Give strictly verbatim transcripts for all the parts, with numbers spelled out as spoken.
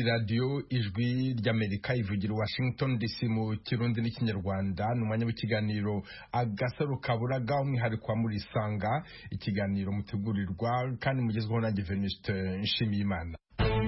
radio ijwi ry'Amerika ivugira Washington D C mu kirundi n'ikinyarwanda n'umwanya w'ikiganiro agasaro kaburaga umwihariko wa muri sanga ikiganiro mutegurirwa kandi mugezweho na Venuste Nshimiyimana.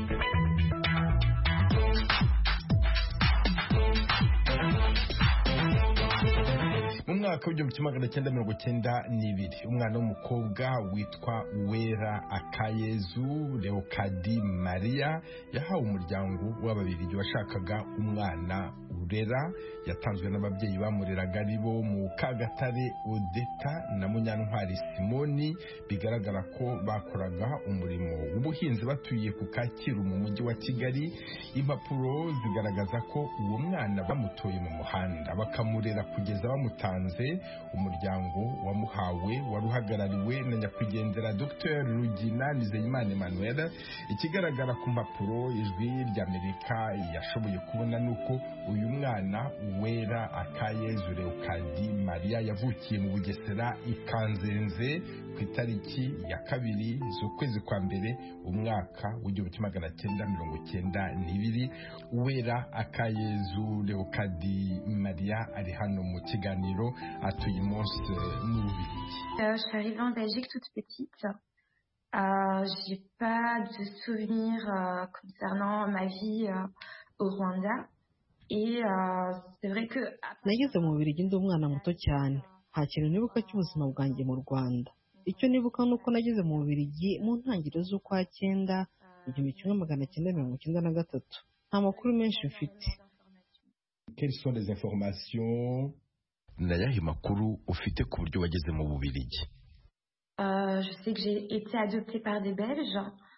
Mu mwaka w'igihumbi kimwe magana cyenda mirongo cyenda n'ibiri umwana w'umukobwa witwa Uwera Akayezu Leokadi Maria yahawe umuryango w'ababirigi washakaga umwana urera. Yatanzwe n'ababyeyi bamureraga ari bo mu Kagatare Odeta na Munyantwari Simoni. Bigaragara ko bakoraga umurimo w'ubuhinzi batuye ku Kacyiru mu mujyi wa Kigali. Impapuro zigaragaza ko uwo mwana bamutoye mu muhanda bakamurera kugeza bamutanze. Umuryango wamuhawe wari uhagarariwe na nyakwigendera Dr Rugina Nizeyimana Emmanuel. Ikigaragara ku mpapuro ijwi ry'Amerika yashoboye kubona nuko uyu mwana Uwera Akayezu Leokadi Maria yavukiye mu Bugesera Ikanzenze ku itariki ya kabiri z'ukwezi kwa mbere umwaka w'igihumbi kimwe magana cyenda mirongo cyenda n'ibiri. Uwera Akayezu Leokadi Maria ari hano mu kiganiro atuye umunsi n'ububirigi. Je suis arrivée en Belgique toute petite. Euh, j'ai pas de souvenirs euh, concernant ma vie euh, au Rwanda. Et euh, c'est vrai que nageze mu Bubiligi ndi umwana muto cyane, nta kintu nibuka cy'ubuzima bwanjye mu Rwanda. Icyo nibuka nuko nageze mu Bubiligi mu ntangiriro z'ukwa cyenda igihumbi kimwe magana cyenda mirongo cyenda na gatatu. Nta makuru menshi mfite. Quelles sont les informations nayahe makuru ufite ku buryo wageze mu Bubiligi? Euh, je sais que j'ai été adoptée par des Belges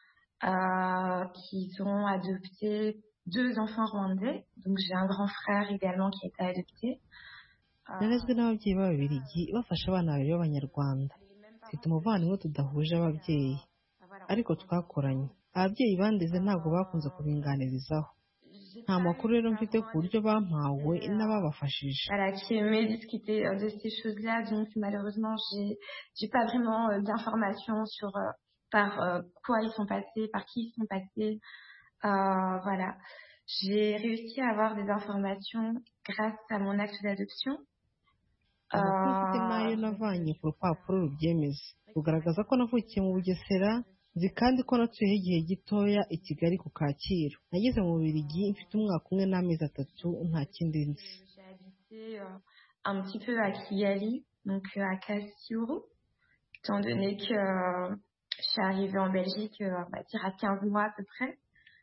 euh, qui ont adopté deux enfants rwandais. Donc j'ai un grand frère également qui a été adopté. Narezwe n'ababyeyi b'Ababiligi bafasha abana babiri b'Abanyarwanda. Mfite umuvandimwe tudahuje ababyeyi ariko twakoranye. Ababyeyi bandeze ntabwo bakunze kubinganirizaho. Nta makuru rero mfite ku buryo bampawe n'ababafashije. Voilà, qui aimait discuter de ces choses-là, donc malheureusement j'ai j'ai pas vraiment euh, d'informations sur euh, par euh, quoi ils sont passés, par qui ils sont passés. Euh, voilà, j'ai réussi à avoir des informations grâce à mon acte d'adoption. Amakuru mfite nayo navanye ku rupapuro rubyemeza rugaragaza ko navukiye mu Bugesera, nzi kandi ko natuyeho igihe gitoya i Kigali ku Kacyiru. Nageze mu Bubiligi mfite umwaka umwe n'amezi atatu, nta kindi nzi. J'ai habité euh, un petit peu à Kigali, donc euh, à Kacyiru, étant donné que euh, je suis arrivée en Belgique, euh, on va dire à quinze mois à peu près.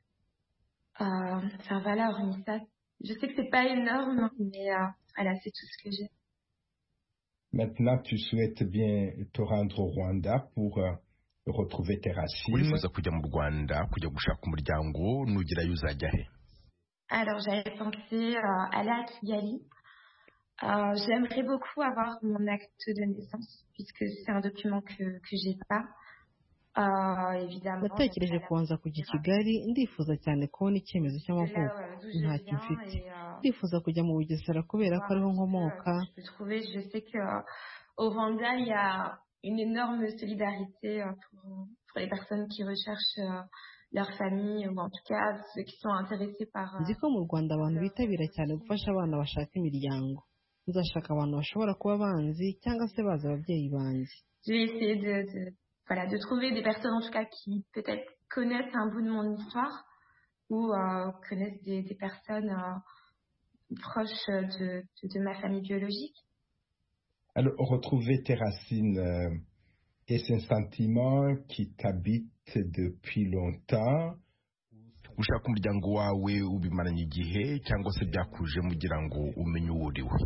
Euh, enfin voilà, hormis ça, je sais que c'est pas énorme, mais euh, voilà, c'est tout ce que j'ai. Maintenant, tu souhaites bien te rendre au Rwanda pour euh, retrouver tes racines. Urifuza kujya mu Rwanda kujya gushaka umuryango nugerayo uzajya he? Alors j'avais pensé euh, aller à Kigali. Euh, j'aimerais beaucoup avoir mon acte de naissance puisque c'est un document que que j'ai pas. Euh, évidemment. Natekereje kubanza kujya i Kigali, ndifuza cyane kubona icyemezo cy'amavuko. Ntacyo mfite. Ndifuza kujya mu Bugesera kubera ko ariho nkomoka. Je trouve, je sais que euh, au Rwanda il y a une énorme solidarité euh, pour pour les personnes qui recherchent euh, leur famille ou en tout cas ceux qui sont intéressés par. Nzi ko mu Rwanda abantu bitabira cyane gufasha abana bashaka imiryango. Nzashaka abantu bashobora kuba banzi cyangwa se bazi ababyeyi banzi. Je vais essayer de, de Voilà, de trouver des personnes en tout cas qui peut-être connaissent un bout de mon histoire ou euh, connaissent des, des personnes euh, proches de, de, de ma famille biologique. Alors, retrouver tes racines, euh, est-ce un sentiment qui t'habite depuis longtemps? Ushaka umuryango wawe ubimaranye igihe cyangwa se byakuje mugira ngo umenye uwo uriwe?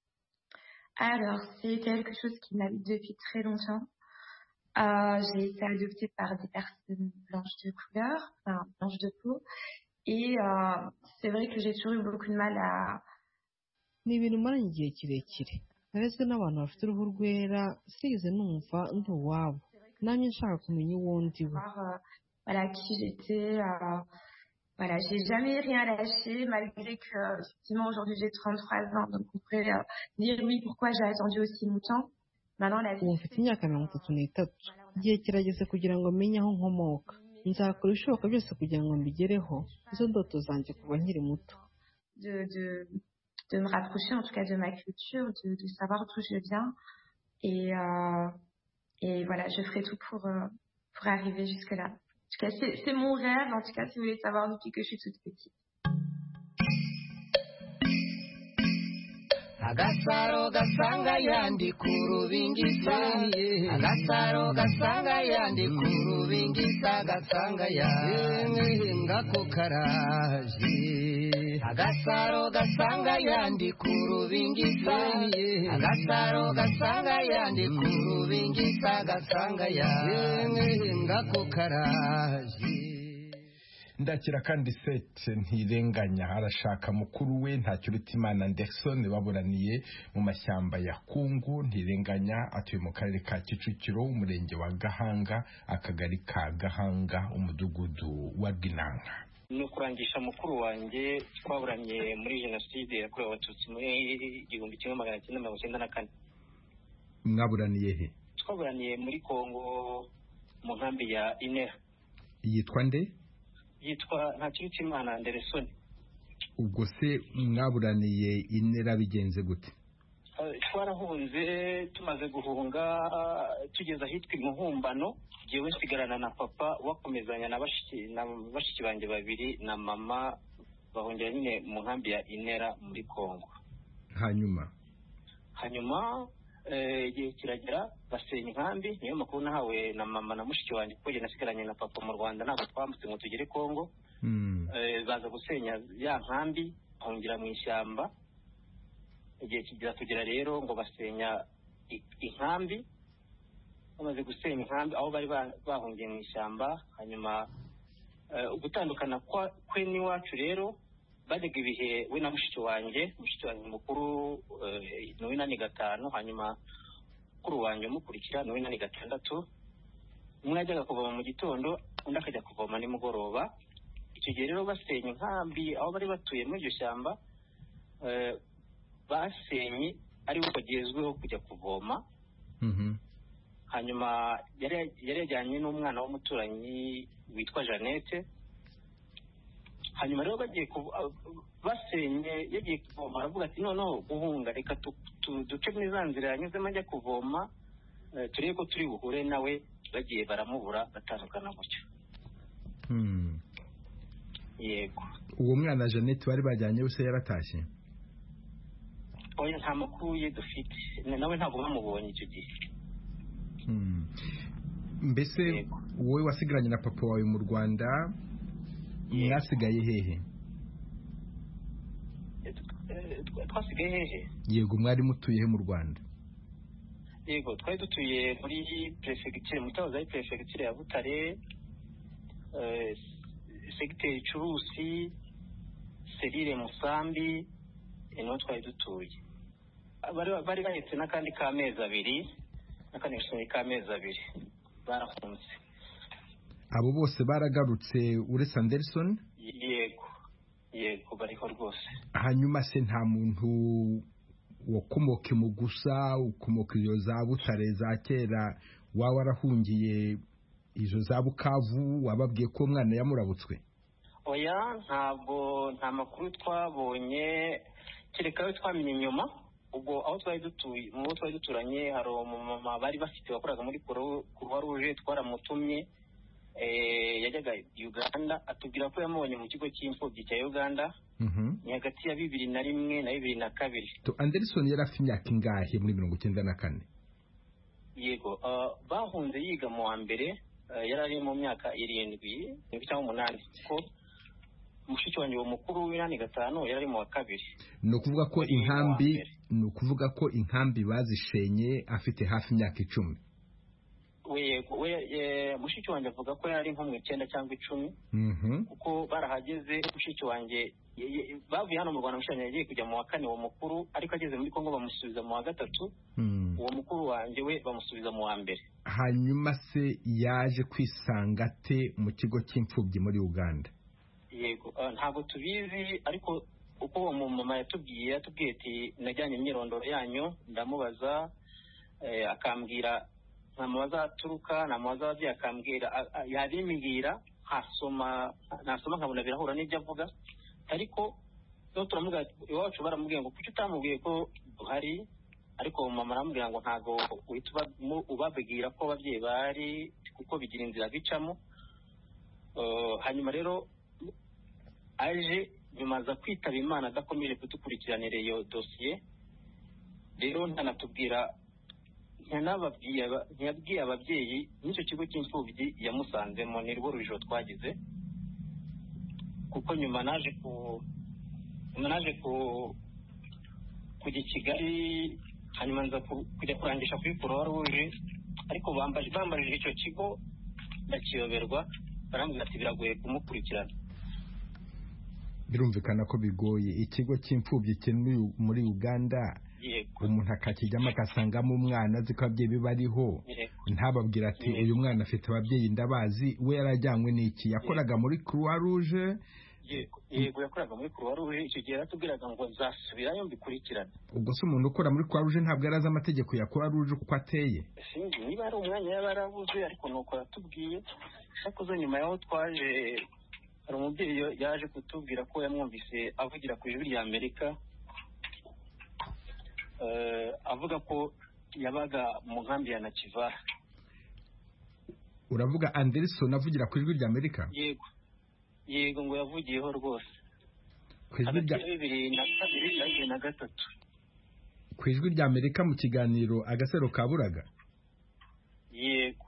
Alors, c'est quelque chose qui m'habite depuis très longtemps. Euh, j'ai été adoptée par des personnes blanches de couleur, enfin blanches de peau, et euh, c'est vrai que j'ai toujours eu beaucoup de mal à. Ni ibintu maranye igihe kirekire. Narezwe n'abantu bafite uruhu rwera, sinigeze numva ndi uwabo. Nanjye nshaka kumenya uwo ndiwe. Voilà qui j'étais. Euh, voilà, j'ai jamais rien lâché malgré que effectivement aujourd'hui j'ai trente-trois ans, donc on pourrait euh, dire oui pourquoi j'ai attendu aussi longtemps. Ubu mfite imyaka mirongo itatu n'itatu. Igihe kirageze kugira ngo menye aho nkomoka. nzakora ibishoboka byose kugira ngo mbigereho izo ndoto zanjye kuva nkiri muto. de de de me rapprocher en tout cas de ma culture, de de savoir d'où je viens et euh, et voilà, je ferai tout pour euh, pour arriver jusque là. En tout cas, c'est c'est mon rêve, en tout cas si vous voulez savoir depuis que je suis toute petite. Agasaro gasanga yandi kurubingisa, agasaro gasanga yandi kurubingisa, gasanga yandi ngako karaje. Agasaro gasanga yandi kurubingisa, agasaro gasanga yandi kurubingisa, gasanga yandi ngako karaje. Ndakira kandi Sete Ntirenganya arashaka mukuru we Ntakirutimana Anderson baburaniye mu mashyamba ya Kungu. Ntirenganya atuye mu karere ka Kicukiro, umurenge wa Gahanga, akagari ka Gahanga, umudugudu wa Ginanga. No kurangisha mukuru wanjye twaburanye muri jenoside yakorewe abatutsi muri igihumbi kimwe magana cyenda mirongo icyenda na kane. Mwaburaniye he? Twaburaniye muri Kongo mu nkambi ya Inera. Yitwa nde? Yitwa Ntakirutimana Anderson. Ubwo se mwaburaniye Inera bigenze gute? Twarahunze, tumaze guhunga tugeza ahitwa Imuhumbano, jewe nsigarana na papa wakomezanya na bashiki na bashiki banjye babiri na mama, bahongera nyine mu nkambi ya Inera muri Kongo. Hanyuma hanyuma igihe kiragera basenya inkambi, niyo makuru nahawe na mama na mushiki wanjye kuko jye nasigaranye na papa mu Rwanda, ntabwo twambutse ngo tugere Kongo. mm. baza gusenya ya nkambi, hongera mu ishyamba. Igihe kigira tugera rero ngo basenya inkambi, bamaze gusenya inkambi aho bari bahungiye mu ishyamba. Hanyuma ugutandukana kwe n'iwacu rero bajyaga ibihe we na mushiki wanjye mushiki wanjye mukuru ni w'inani gatanu, hanyuma mukuru wanjye umukurikira ni w'inani gatandatu. Umwe yajyaga kuvoma mu gitondo, undi akajya kuvoma nimugoroba. Icyo gihe rero basenya inkambi aho bari batuye muri iryo shyamba, basenye ari uko bagezweho kujya kuvoma. mhm Hanyuma yari yajyanye n'umwana w'umuturanyi witwa Jeannette. Hanyuma rero bagiye basenye, yagiye kuvoma, aravuga ati noneho guhunga, reka duce muri za nzira yanyuzemo ajya kuvoma, turebe ko turi buhure nawe. Bagiye baramubura, batandukana gutyo. hmm. Yego. Uwo mwana Jeannette bari bajyanye wese yaratashye? Oya, nta makuru ye dufite, nawe ntabwo bamubonye icyo gihe. hmm. Mbese wowe wasigaranye na papa wawe mu Rwanda, mwasigaye hehe? Twasigaye hehe? Yego, mwari mutuye he mu Rwanda? Yego, twari dutuye muri prefecture, mu cyahoze ari prefecture ya Butare, segiteri Curusi, Serire Musambi, niho twari dutuye. Bari bahetse n'akandi k'amezi abiri, n'akandi gashumi k'amezi abiri, barahunze. Abo bose baragarutse uretse Anderson? Yego, yego bariho rwose. Hanyuma se nta muntu wakomoke mu gusa, ukomoka iyo za Butare za kera, waba warahungiye izo za Bukavu, wababwiye ko umwana yamurabutswe? Oya, ntabwo, nta makuru twabonye, kereka we twamenye nyuma. Ubwo aho twari dutuye, mu twari duturanye, hari umumama bari bafite wakoraga muri Croix Rouge, twaramutumye. Eh, yajyaga Uganda, atubwira ko yamubonye mu kigo cy'imfubyi cya Uganda. mhm Ni hagati ya bibiri na rimwe na bibiri na kabiri. To Anderson yari afite imyaka ingahe muri mirongo icyenda na kane? Yego, uh, bahunze yiga mu wa mbere, uh, yari ari mu myaka irindwi cyangwa umunani, ko mushiki wanjye wo mukuru w'inani gatanu yari ari mu wa kabiri. Ni ukuvuga ko inkambi ni ukuvuga ko inkambi bazishenye afite hafi imyaka icumi. We we mushiki wanjye avuga ko yari nko mu icyenda cyangwa icumi. mhm Kuko barahageze mushiki wanjye bavuye hano mu Rwanda, mushiki wanjye yagiye kujya mu wa kane, uwo mukuru, ariko ageze muri Kongo bamusubiza mu wa gatatu. hmm. Uwo mukuru wanjye we bamusubiza mu wa mbere. Hanyuma se yaje kwisanga ate mu kigo cy'imfubyi muri Uganda? Yego, uh, ntabwo tubizi, ariko uko uwo mama yatubwiye yatubwiye ati najyanye imyirondoro yanyu, ndamubaza, eh, akambwira ntamubaza aturuka, ntamubaza ababyeyi, akambwira yabimbwira nkasoma nasoma nkabona birahura n'ibyo avuga, ariko rero turamubwira iwacu baramubwiye ngo kuki utamubwiye ko duhari, ariko mama aramubwira ngo ntago uhita ubabwira ko ababyeyi bari kuko bigira inzira bicamo. Hanyuma rero aje bimaza kwitaba Imana adakomeje kudukurikiranira iyo dosiye, rero ntanatubwira ntiyabwiye ababyeyi n'icyo kigo cy'imfubyi yamusanzemo. ni rwo rujijo twagize, kuko nyuma naje ku nyuma naje ku kujya i Kigali, hanyuma nza kujya kurangisha kuri Croix Rouge, ariko bambajije icyo kigo ndakiyoberwa, barambwira ati biragoye kumukurikirana. Birumvikana ko bigoye. Ikigo cy'imfubyi kiri muri Uganda, umuntu akakijyamo agasangamo umwana azi ko ababyeyi be bariho, ntababwira ati uyu mwana afite ababyeyi ndabazi. We yarajyanywe n'iki? Yakoraga muri Croix Rouge? Yego, yakoraga muri Croix Rouge. Icyo gihe yaratubwiraga ngo nzasubirayo mbikurikirane. Ubwo se umuntu ukora muri Croix Rouge ntabwo yarazi amategeko ya Croix Rouge uko ateye? Sinzi niba ari umwanya yaba yarabuze, ariko nuko yatubwiye. Sakoze nyuma yaho twaje, hari umubyeyi yaje kutubwira ko yamwumvise avugira ku ijwi rya Amerika, avuga ko yabaga mu nkambi ya Nakivara. Uravuga Anderson avugira ku ijwi rya Amerika? Yego yego, ngo yavugiyeho rwose ku ijwi rya bibiri na kabiri na bibiri na gatatu ku ijwi rya Amerika mu kiganiro Agasaro Kaburaga. Yego,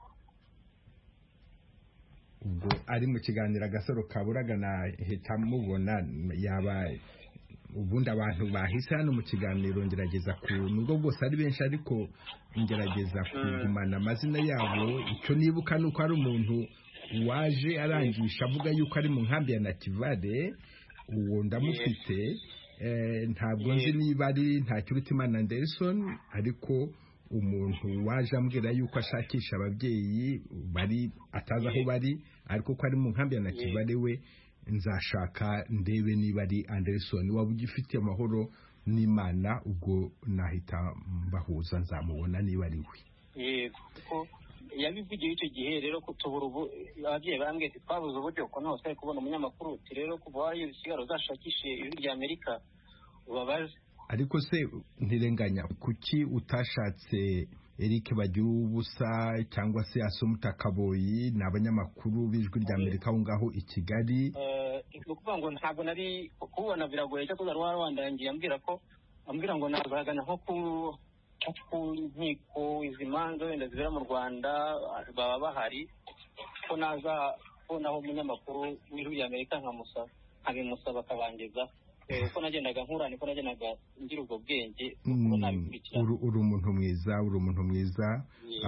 ubwo ari mu kiganiro Agasaro Kaburaga nahita mubona yaba ubundi abantu bahise hano mu kiganiro ngerageza ku nubwo bwose ari benshi, ariko ngerageza kugumana amazina yabo. Icyo nibuka nuko ari umuntu waje arangisha avuga yuko ari mu nkambi ya Nakivale. Uwo ndamufite, ntabwo nzi niba ari Ntakirutimana Anderson, ariko umuntu waje ambwira yuko ashakisha ababyeyi bari atazi aho bari, ariko ko ari mu nkambi ya Nakivale we nzashaka ndebe niba ari Anderson. Waba ugifite amahoro n'Imana, ubwo nahita mbahuza nzamubona niba ari we. Yego, kuko yabivugiye icyo gihe. Rero kutubura ubu ababyeyi bambwiye ati twabuze uburyo ko nose ari kubona umunyamakuru, uti rero kuva wari usigara uzashakishe ijwi rya Amerika ubabaze. Ariko se ntirenganya, kuki utashatse Eric Bagiruwubusa cyangwa se Assumpta Kaboyi? Ni abanyamakuru b'ijwi rya Amerika aho ngaho i Kigali. Ni ukuvuga ngo ntabwo nari kubona, biragoye cyo kuza rwara wandangiye ambwira ko ambwira ngo nazagana nko ku ku nkiko izi manza wenda zibera mu Rwanda baba bahari, ko naza kubonaho umunyamakuru w'ijwi rya Amerika nkamusaba nkabimusaba akabangeza. Uko nagendaga nkura niko nagendaga ngira ubwo bwenge. Uri umuntu mwiza, uri umuntu mwiza.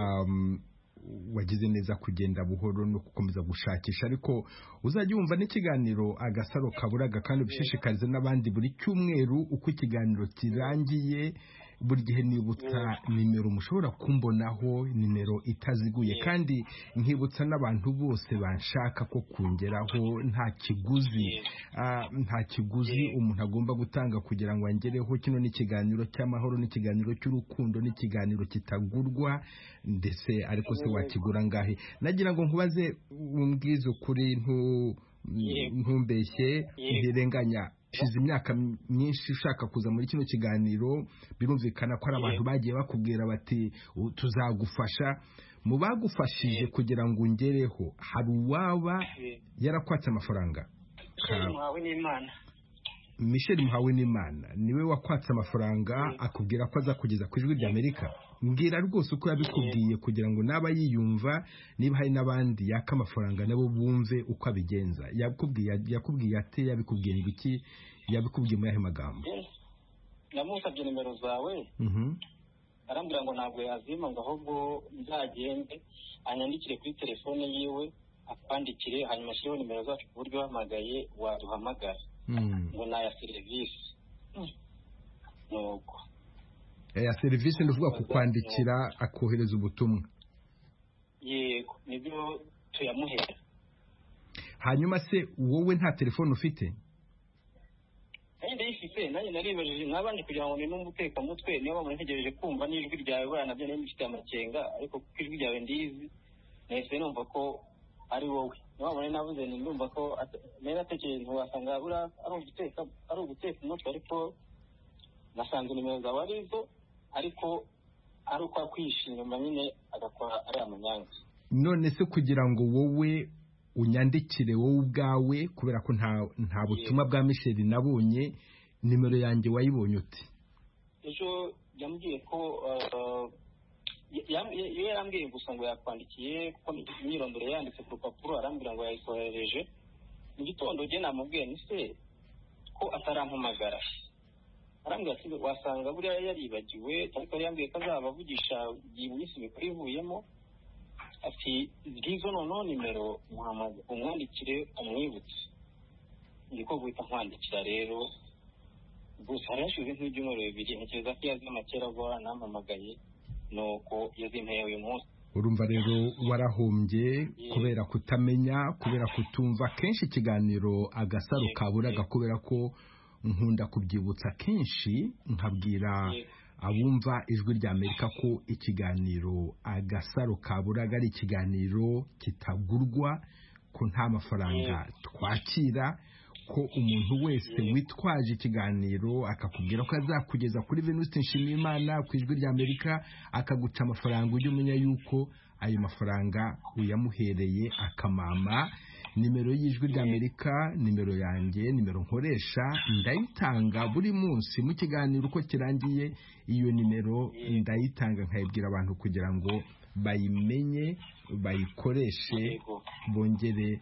Wagize neza kugenda buhoro no gukomeza gushakisha, ariko uzajya wumva n'ikiganiro Agasaro Kaburaga kandi ubishishikarize n'abandi buri cyumweru uko ikiganiro kirangiye. Buri gihe nibutsa nimero mushobora kumbonaho, nimero itaziguye, kandi nkibutsa n'abantu bose banshaka ko kungeraho nta kiguzi nta kiguzi umuntu agomba gutanga kugira ngo angereho. Kino ni ikiganiro cy'amahoro, n'ikiganiro cy'urukundo, n'ikiganiro kitagurwa, ndetse ariko se wakigura ngahe? Nagira ngo nkubaze umbwize ukuri, ntumbeshye, ntirenganya. Shize imyaka myinshi ushaka kuza muri kino kiganiro, birumvikana ko ari abantu bagiye bakubwira bati tuzagufasha. Mu bagufashije kugira ngo ungereho, hari uwaba yarakwatse amafaranga? Michel Muhawenimana niwe wakwatse amafaranga akubwira ko aza kugeza ku ijwi rya Amerika? Mbwira rwose uko yabikubwiye kugira ngo naba yiyumva, niba hari n'abandi yaka amafaranga nabo bumve uko abigenza. Yakubwiye yakubwiye ate? Yabikubwiye ibiki? Yabikubwiye mu yahe magambo? Namusabye nimero zawe, arambwira ngo ntabwo yazima, ngo ahubwo nzagende anyandikire kuri telefone yiwe akwandikire, hanyuma ashyireho nimero zacu ku buryo uhamagaye waduhamagara. Ngo naya serivisi. Nuko ya serivisi ndavuga kukwandikira akohereza ubutumwa. Yego, nibyo tuyamuhera. Hanyuma se wowe nta telefone ufite? Nanjye ndayifite, nanjye naribajije mwabanje kugira ngo ni n'umuteka mutwe, niba bamutegereje kumva n'ijwi ryawe bana nabyo n'imfite amakenga, ariko kuko ijwi ryawe ndizi nahise numva ko ari wowe nabone navuze ni ndumva ko nera atekereza ntiwasanga bura ari uguteka ari uguteka umutwe ariko nasanze nimero zawe arizo ariko ari uko kwishima nyine agakora ari amanyanga. None se kugira ngo wowe unyandikire wowe ubwawe kubera ko nta nta butumwa bwa Michel nabonye, nimero yanjye wayibonye uti? Ejo yambwiye ko iyo yarambwiye gusa ngo yakwandikiye kuko imyirondoro yanditse ku rupapuro, arambwira ngo yayikohereje mu gitondo. Je namubwiye ni se ko atarampamagara, arambwira ati wasanga buriya yaribagiwe, ariko yambwiye ko azabavugisha iyi minsi mikuru ivuyemo. Ati ngizo noneho nimero umwandikire umwibutse. Ndiko guhita nkwandikira rero gusa harashize nk'ibyumweru bibiri ntekereza ko yazi amakera vuba nampamagaye nuko yazimpeye uyu munsi. Urumva rero warahombye kubera kutamenya, kubera kutumva kenshi ikiganiro Agasaro Kaburaga, kubera ko nkunda kubyibutsa kenshi nkabwira abumva ijwi rya Amerika ko ikiganiro Agasaro Kaburaga ari ikiganiro kitagurwa, ko nta mafaranga twakira, ko umuntu wese witwaje ikiganiro akakubwira ko azakugeza kuri Venuste Nshimiyimana ku ijwi rya Amerika akaguca amafaranga, ujye umenya yuko ayo mafaranga uyamuhereye akamama. Nimero y'ijwi rya Amerika, nimero yanjye, nimero nkoresha ndayitanga buri munsi mu kiganiro uko kirangiye. Iyo nimero ndayitanga nkayibwira abantu kugira ngo bayimenye, bayikoreshe, bongere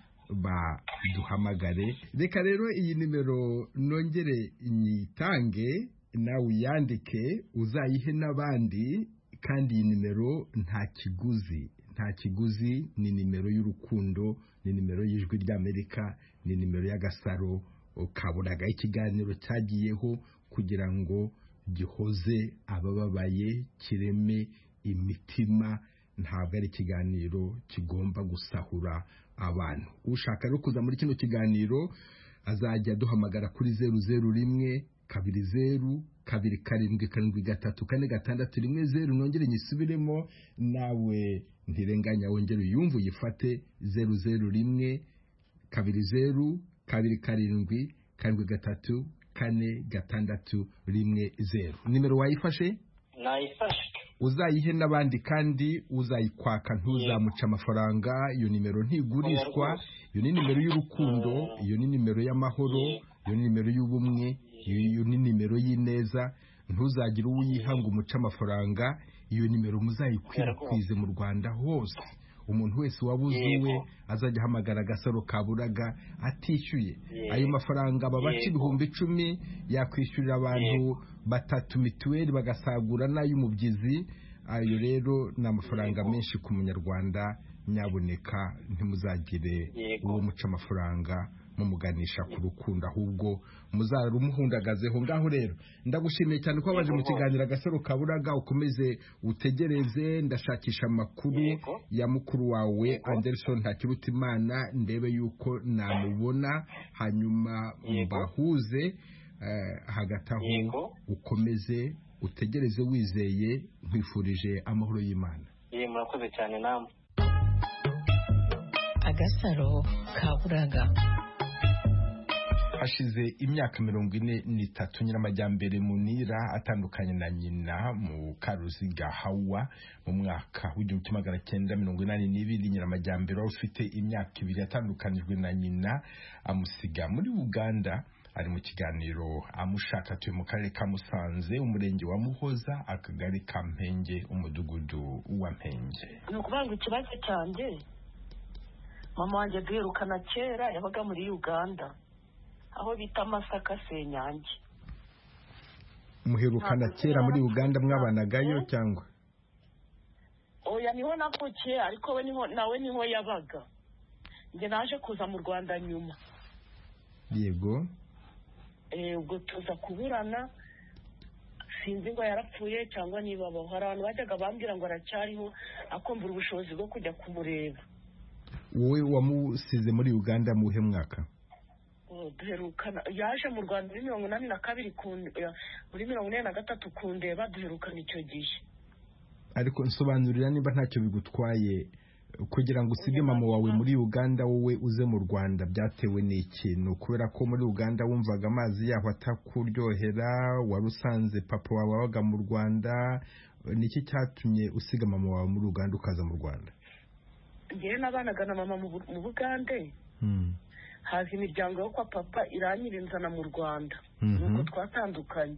baduhamagare. Reka rero iyi nimero nongere nyitange, nawe uyandike uzayihe n'abandi, kandi iyi nimero nta kiguzi, nta kiguzi, ni nimero y'urukundo, ni nimero y'ijwi rya Amerika, ni nimero y'Agasaro Kaburaga. Ikiganiro cyagiyeho kugira ngo gihoze abababaye, kireme imitima, ntabwo ari ikiganiro kigomba gusahura abantu. Ushaka rero kuza muri kino kiganiro azajya duhamagara kuri zeru zeru rimwe kabiri zeru kabiri karindwi karindwi gatatu kane gatandatu rimwe zeru. Nongere nyisubiremo nawe ntirenganya, wongere uyumve uyifate: zeru zeru rimwe kabiri zeru kabiri karindwi karindwi gatatu kane gatandatu rimwe zeru. Nimero wayifashe? Nayifashe. Uzayihe n'abandi kandi uzayikwaka ntuzamuca amafaranga. Iyo nimero ntigurishwa, iyo ni nimero y'urukundo, iyo ni nimero y'amahoro, iyo ni nimero y'ubumwe, iyo ni nimero y'ineza. Ntuzagire uwiyiha ngo umuca amafaranga. Iyo nimero muzayikwirakwize mu Rwanda hose. Umuntu wese wabuzuwe azajya hamagara Agasaro Kaburaga atishyuye ayo mafaranga. Babaca ibihumbi icumi yakwishyurira abantu batatu mituweli bagasagura n'ay'umubyizi. Ayo rero ni amafaranga menshi ku munyarwanda. Nyaboneka ntimuzagire uwo muca amafaranga mumuganisha ku rukundo, ahubwo muzarumuhundagazeho. Ngaho rero ndagushimiye cyane ko wabaje mu kiganiro Agasaro Kaburaga. Ukomeze utegereze, ndashakisha amakuru ya mukuru wawe Anderson Ntakirutimana ndebe yuko namubona, hanyuma mbahuze. Hagati aho ukomeze utegereze wizeye, nkwifurije amahoro y'Imana. Ye murakoze cyane namwe. Agasaro Kaburaga. Hashize imyaka mirongo ine n'itatu Nyiramajyambere Munira atandukanye na nyina mu Karuziga Hawa mu mwaka w'igihumbi kimwe magana cyenda mirongo inani n'ibiri. Nyiramajyambere wari ufite imyaka ibiri atandukanijwe na nyina amusiga muri Uganda. Ari mu kiganiro amushaka atuye mu karere ka Musanze, umurenge wa Muhoza, akagari ka Mpenge, umudugudu wa Mpenge. Ni ukubanga ikibazo cyanjye, mama wanjye duherukana kera, yabaga muri Uganda aho bita Masaka Senyange. Muherukana kera muri Uganda, mwabanagayo cyangwa? Oya, niho navukiye, ariko we niho nawe niho yabaga. Nge naje kuza mu Rwanda nyuma. Yego. Eh, ubwo tuza kuburana, sinzi ngo yarapfuye cyangwa niba abo. Hari abantu bajyaga bambwira ngo aracyariho, akombura ubushobozi bwo kujya kumureba. Wowe wamusize muri Uganda muhe mwaka? Duherukana, yaje mu Rwanda muri mirongo inani na kabiri, muri mirongo ine na gatatu kundeba, duherukana icyo gihe. Ariko nsobanurira niba ntacyo bigutwaye, kugira ngo usige mama wawe muri Uganda wowe uze mu Rwanda byatewe n'iki? Ni ukubera ko muri Uganda wumvaga amazi yaho atakuryohera, wari usanze papa wawe wabaga mu Rwanda, niki cyatumye usiga mama wawe muri Uganda ukaza mu Rwanda? Ngewe nabanaga na mama mu Bugande, haza imiryango yo kwa papa iranyirinzana mu Rwanda, nuko twatandukanye.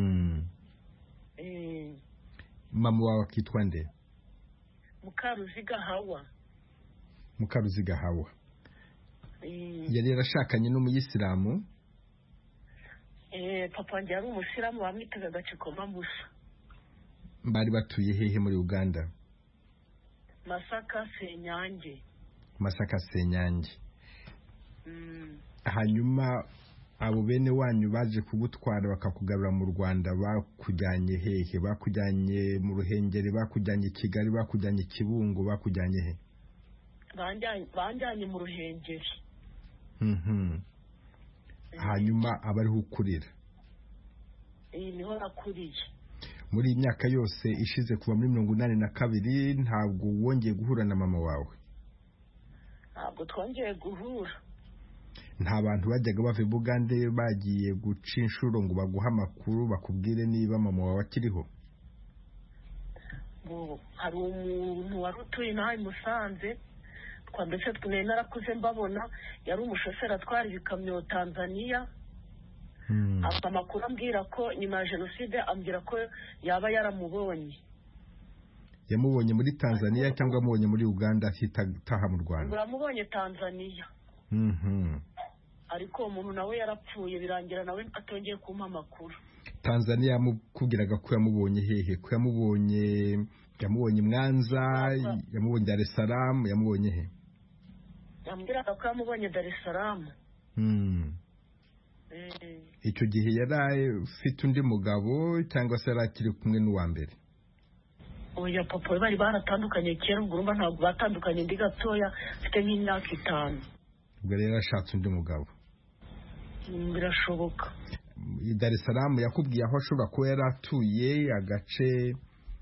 Mama wawe akitwa nde? Mukaruziga Hawa. Mukaruziga Hawa. Yari yarashakanye n'umuyisilamu? Eh, papa njye ari umusiramu, bamwitaga Gacikoma Musa. Bari batuye hehe muri Uganda? Masaka Senyange. Masaka Senyange. Mm. Hanyuma abo bene wanyu baje kugutwara bakakugarura mu Rwanda, bakujyanye hehe? Bakujyanye mu Ruhengeri, bakujyanye Kigali, bakujyanye Kibungo, bakujyanye he? Banjyanye banjyanye mu Ruhengeri. Mhm. Hanyuma abariho ukurira? Eh, niho nakuriye. Muri imyaka yose ishize kuva muri mirongo inani na kabiri ntabwo wongeye guhura na mama wawe? Ntabwo twongeye guhura. Nta bantu bajyaga bava i Bugande bagiye guca inshuro ngo baguha amakuru bakubwire niba mama wawe akiriho? Bo hari umuntu wari utuye nawe Musanze, twambese twene narakuze mbabona, yari umushoferi atwara ibikamyo Tanzania. Hmm. Asa amakuru ambwira ko nyuma ya Jenoside ambwira ko yaba yaramubonye. Yamubonye muri Tanzania cyangwa amubonye muri Uganda ahitaha mu Rwanda? Yamubonye Tanzania. Mhm. Ariko umuntu nawe yarapfuye birangira nawe atongeye kumpa amakuru. Tanzania yamukubwiraga ko yamubonye hehe? Ko yamubonye yamubonye Mwanza, yamubonye Dar es Salaam, yamubonye he? Yambwiraga ko yamubonye Dar es Salaam. Mhm. Eh. Icyo gihe yari ufite undi mugabo cyangwa se yarakiri kumwe n'uwa mbere? Oya, papa bari baratandukanye kera, ngurumva ntabwo batandukanye ndi gatoya, mfite nk'imyaka itanu. Ubwo rero ashatse undi mugabo? Birashoboka. Dar es Salaam yakubwiye aho ashobora kuba yaratuye, agace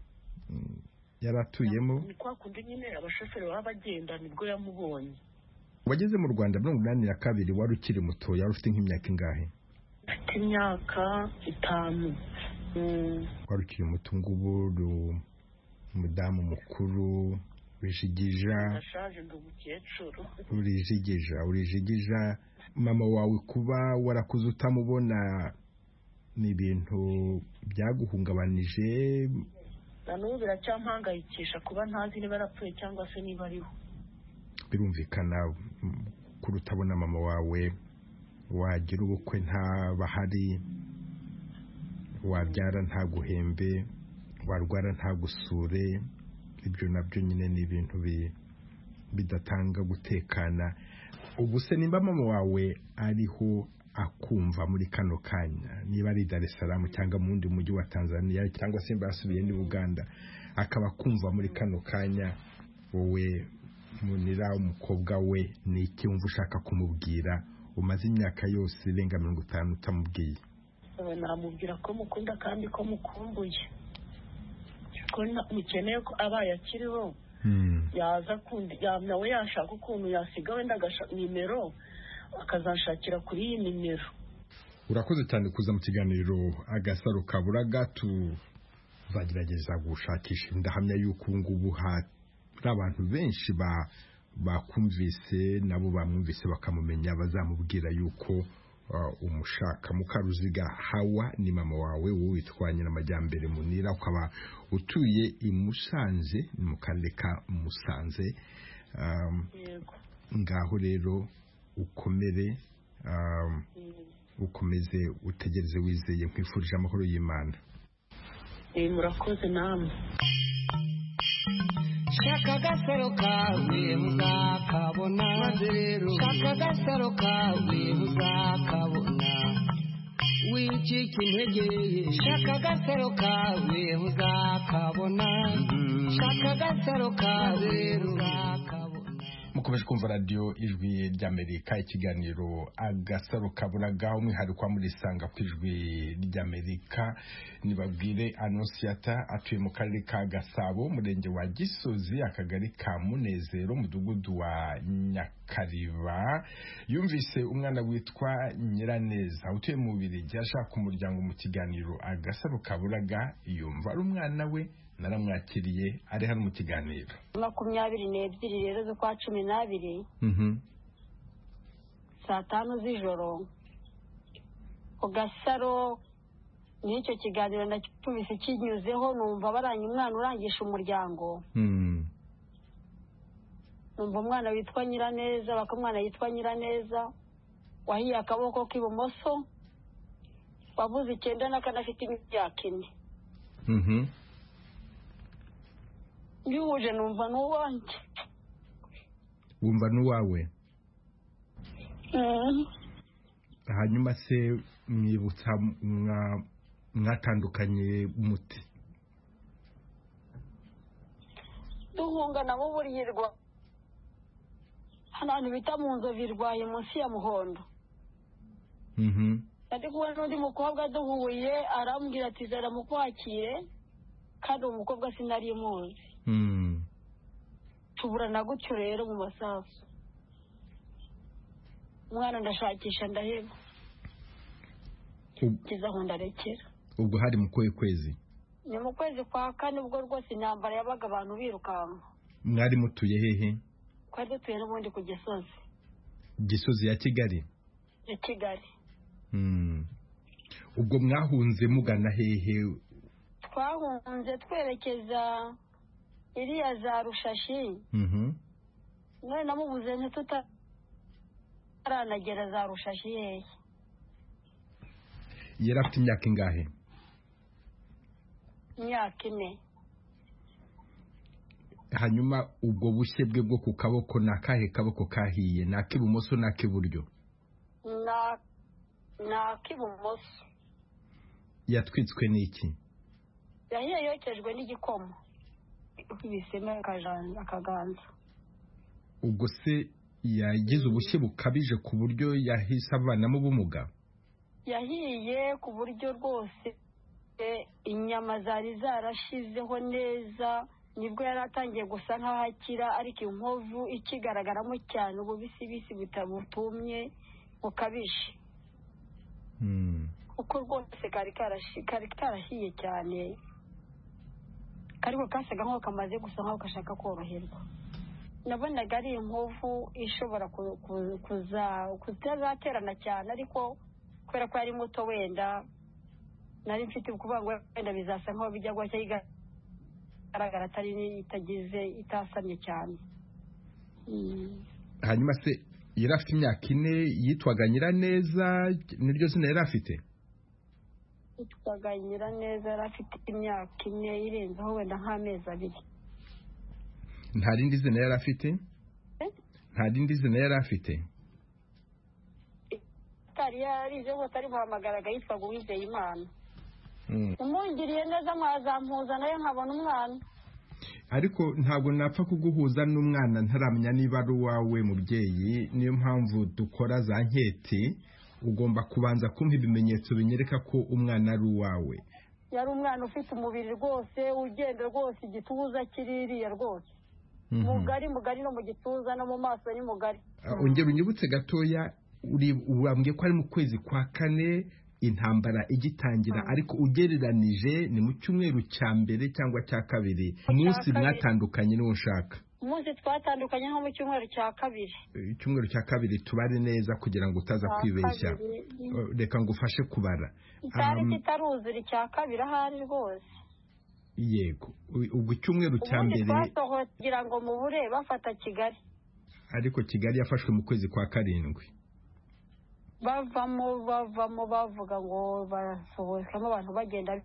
yaratuyemo? Ni kwa kundi nyine abashoferi baba bagenda nibwo yamubonye. Wageze mu Rwanda mirongo inani na kabiri wari ukiri muto, yari ufite nk'imyaka ingahe? Mfite imyaka itanu. Wari ukiri muto, ngubu umudamu mukuru wijigija. Nashaje ndi umukecuru. Urijigija, urijigija. Mama wawe kuba warakuze utamubona ni ibintu byaguhungabanije? Na n'ubu biracyampangayikisha kuba ntazi niba yarapfuye cyangwa se niba ariho. Birumvikana kuri utabona mama wawe, wagira ubukwe nta bahari, wabyara nta guhembe, warwara nta gusure, ibyo nabyo nyine ni ibintu bidatanga gutekana. Ubu se nimba mama wawe ariho akumva muri kano kanya, niba ari Dar es Salaam cyangwa mu wundi mujyi wa Tanzania cyangwa se mbasubiye ni Uganda, akaba kumva muri kano kanya, wowe Munira umukobwa we ni iki wumva ushaka kumubwira umaze imyaka yose irenga mirongo itanu utamubwiye? Naramubwira ko mukunda kandi ko mukumbuye, ko mukeneye ko abaye akiriho yaza kundi nawe yashaka ukuntu yasiga wenda nimero akazanshakira kuri iyi nimero. Urakoze cyane kuza mu kiganiro Agasaro Kaburaga, tuzagerageza gushakisha. Ndahamya yuko ubu ngubu hari abantu benshi bakumvise nabo bamwumvise bakamumenya, bazamubwira yuko umushaka. Mukaruziga Hawa ni mama wawe, wowe witwa Nyiramajyambere Munira, ukaba utuye i Musanze mu karere ka Musanze. Ngaho rero ukomere, ukomeze utegereze wizeye, nkwifurije amahoro y'Imana. Murakoze namwe. Shaka Agasaro kawe muzakabona maze rero, shaka Agasaro kawe muzakabona, wicika intege, shaka Agasaro kawe muzakabona, shaka Agasaro kawe muzakabona. mukomeje kumva radio ijwi ry'Amerika ikiganiro agasaro kaburaga umwihariko muri sanga ku ijwi ry'Amerika nibabwire Annonciata atuye mu karere ka Gasabo murenge wa Gisozi akagari ka Munezero mudugudu wa Nyakariba yumvise umwana witwa Nyiraneza utuye mu Bubiligi ashaka umuryango mu kiganiro agasaro kaburaga yumva ari umwana we naramwakiriye ari hano mu kiganiro makumyabiri n'ebyiri rero zo kwa cumi n'abiri mhm saa tanu z'ijoro ku Gasaro n'icyo kiganiro nakitubise kinyuzeho numva baranye umwana urangisha umuryango mhm numva umwana witwa Nyiraneza bakamwana yitwa Nyiraneza wahiye akaboko k'ibumoso wavuze icyenda n'akanafite imyaka ine mhm Yuje numva n'uwanjye wumva n'uwawe mm. hanyuma se mwibutsa mwatandukanye umuti duhungana mu burirwa hano bita mu nzovu irwaye munsi ya Muhondo mhm ndi kubona n'undi mukobwa duhuye arambwira ati zara mukwakire kandi uwo mukobwa sinari muzi mhm tuburana gutyo rero mu masasu umwana ndashakisha ndaheba kiza aho ndarekera ubwo hari mu kwezi ni mu kwezi kwa kane ubwo rwose intambara yabaga abantu birukanka mwari mutuye hehe twari dutuye n'ubundi ku Gisozi Gisozi ya Kigali ya Kigali mhm ubwo mwahunze mugana hehe twahunze twerekeza iriya za Rushashi mhm none namubuze ntituta aranagera za Rushashi hehe yarafite imyaka ingahe imyaka ine hanyuma ubwo bushye bwe bwo ku kaboko nakahe kaboko kahiye nakibumoso nakiburyo na nakibumoso yatwitswe n'iki yahiye yokejwe n'igikoma ibiseme akaganza ubwo se yagize ubushye bukabije ku buryo yahise avanamo ubumuga yahiye ku buryo rwose inyama zari zarashizeho neza nibwo yari atangiye gusa nk'aho akira ariko inkovu ikigaragaramo cyane ububisibisi butabutumye bukabije kuko rwose kari karahiye cyane ariko kasaga nk'aho kamaze gusa nk'aho gashaka koroherwa nabonaga ari inkovu ishobora kuzaterana cyane ariko kubera ko yari muto wenda nari mfite ukuvuga ngo wenda bizasa nk'aho bijya gushya igaragara atari itagize itasamye cyane hanyuma se yari afite imyaka ine yitwaga Nyiraneza niryo zina yari afite yitwaga Nyiraneza yari afite imyaka ine irenzeho wenda nk'amezi abiri nta rindi zina yari afite nta rindi zina yari afite atari yarize hose ari muhamagaraga yitwaga Uwizeyimana umungiriye neza mwazampuza nayo nkabona umwana ariko ntabwo napfa kuguhuza n'umwana ntaramenya niba ari uwawe mubyeyi niyo mpamvu dukora za nketi ugomba kubanza kumpa ibimenyetso binyereka ko umwana ari uwawe yari umwana ufite umubiri rwose ugenda rwose igituza kiririya rwose mugari mugari no mu gituza no mu maso ni mugari ongera unyibutse gatoya urambwiye ko ari mu kwezi kwa kane intambara igitangira ariko ugereranije ni mu cyumweru cya mbere cyangwa cya kabiri umunsi mwatandukanye n'uwo ushaka umunsi twatandukanye nko mu cyumweru cya kabiri icyumweru cya kabiri tubare neza kugira ngo utaza kwibeshya reka ngufashe kubara cyari kitaruzura icya kabiri ahari rwose yego ubwo icyumweru cya mbere twasohoye kugira ngo mubure bafata Kigali ariko Kigali yafashwe mu kwezi kwa karindwi bavamo bavamo bavuga ngo barasohokamo abantu bagenda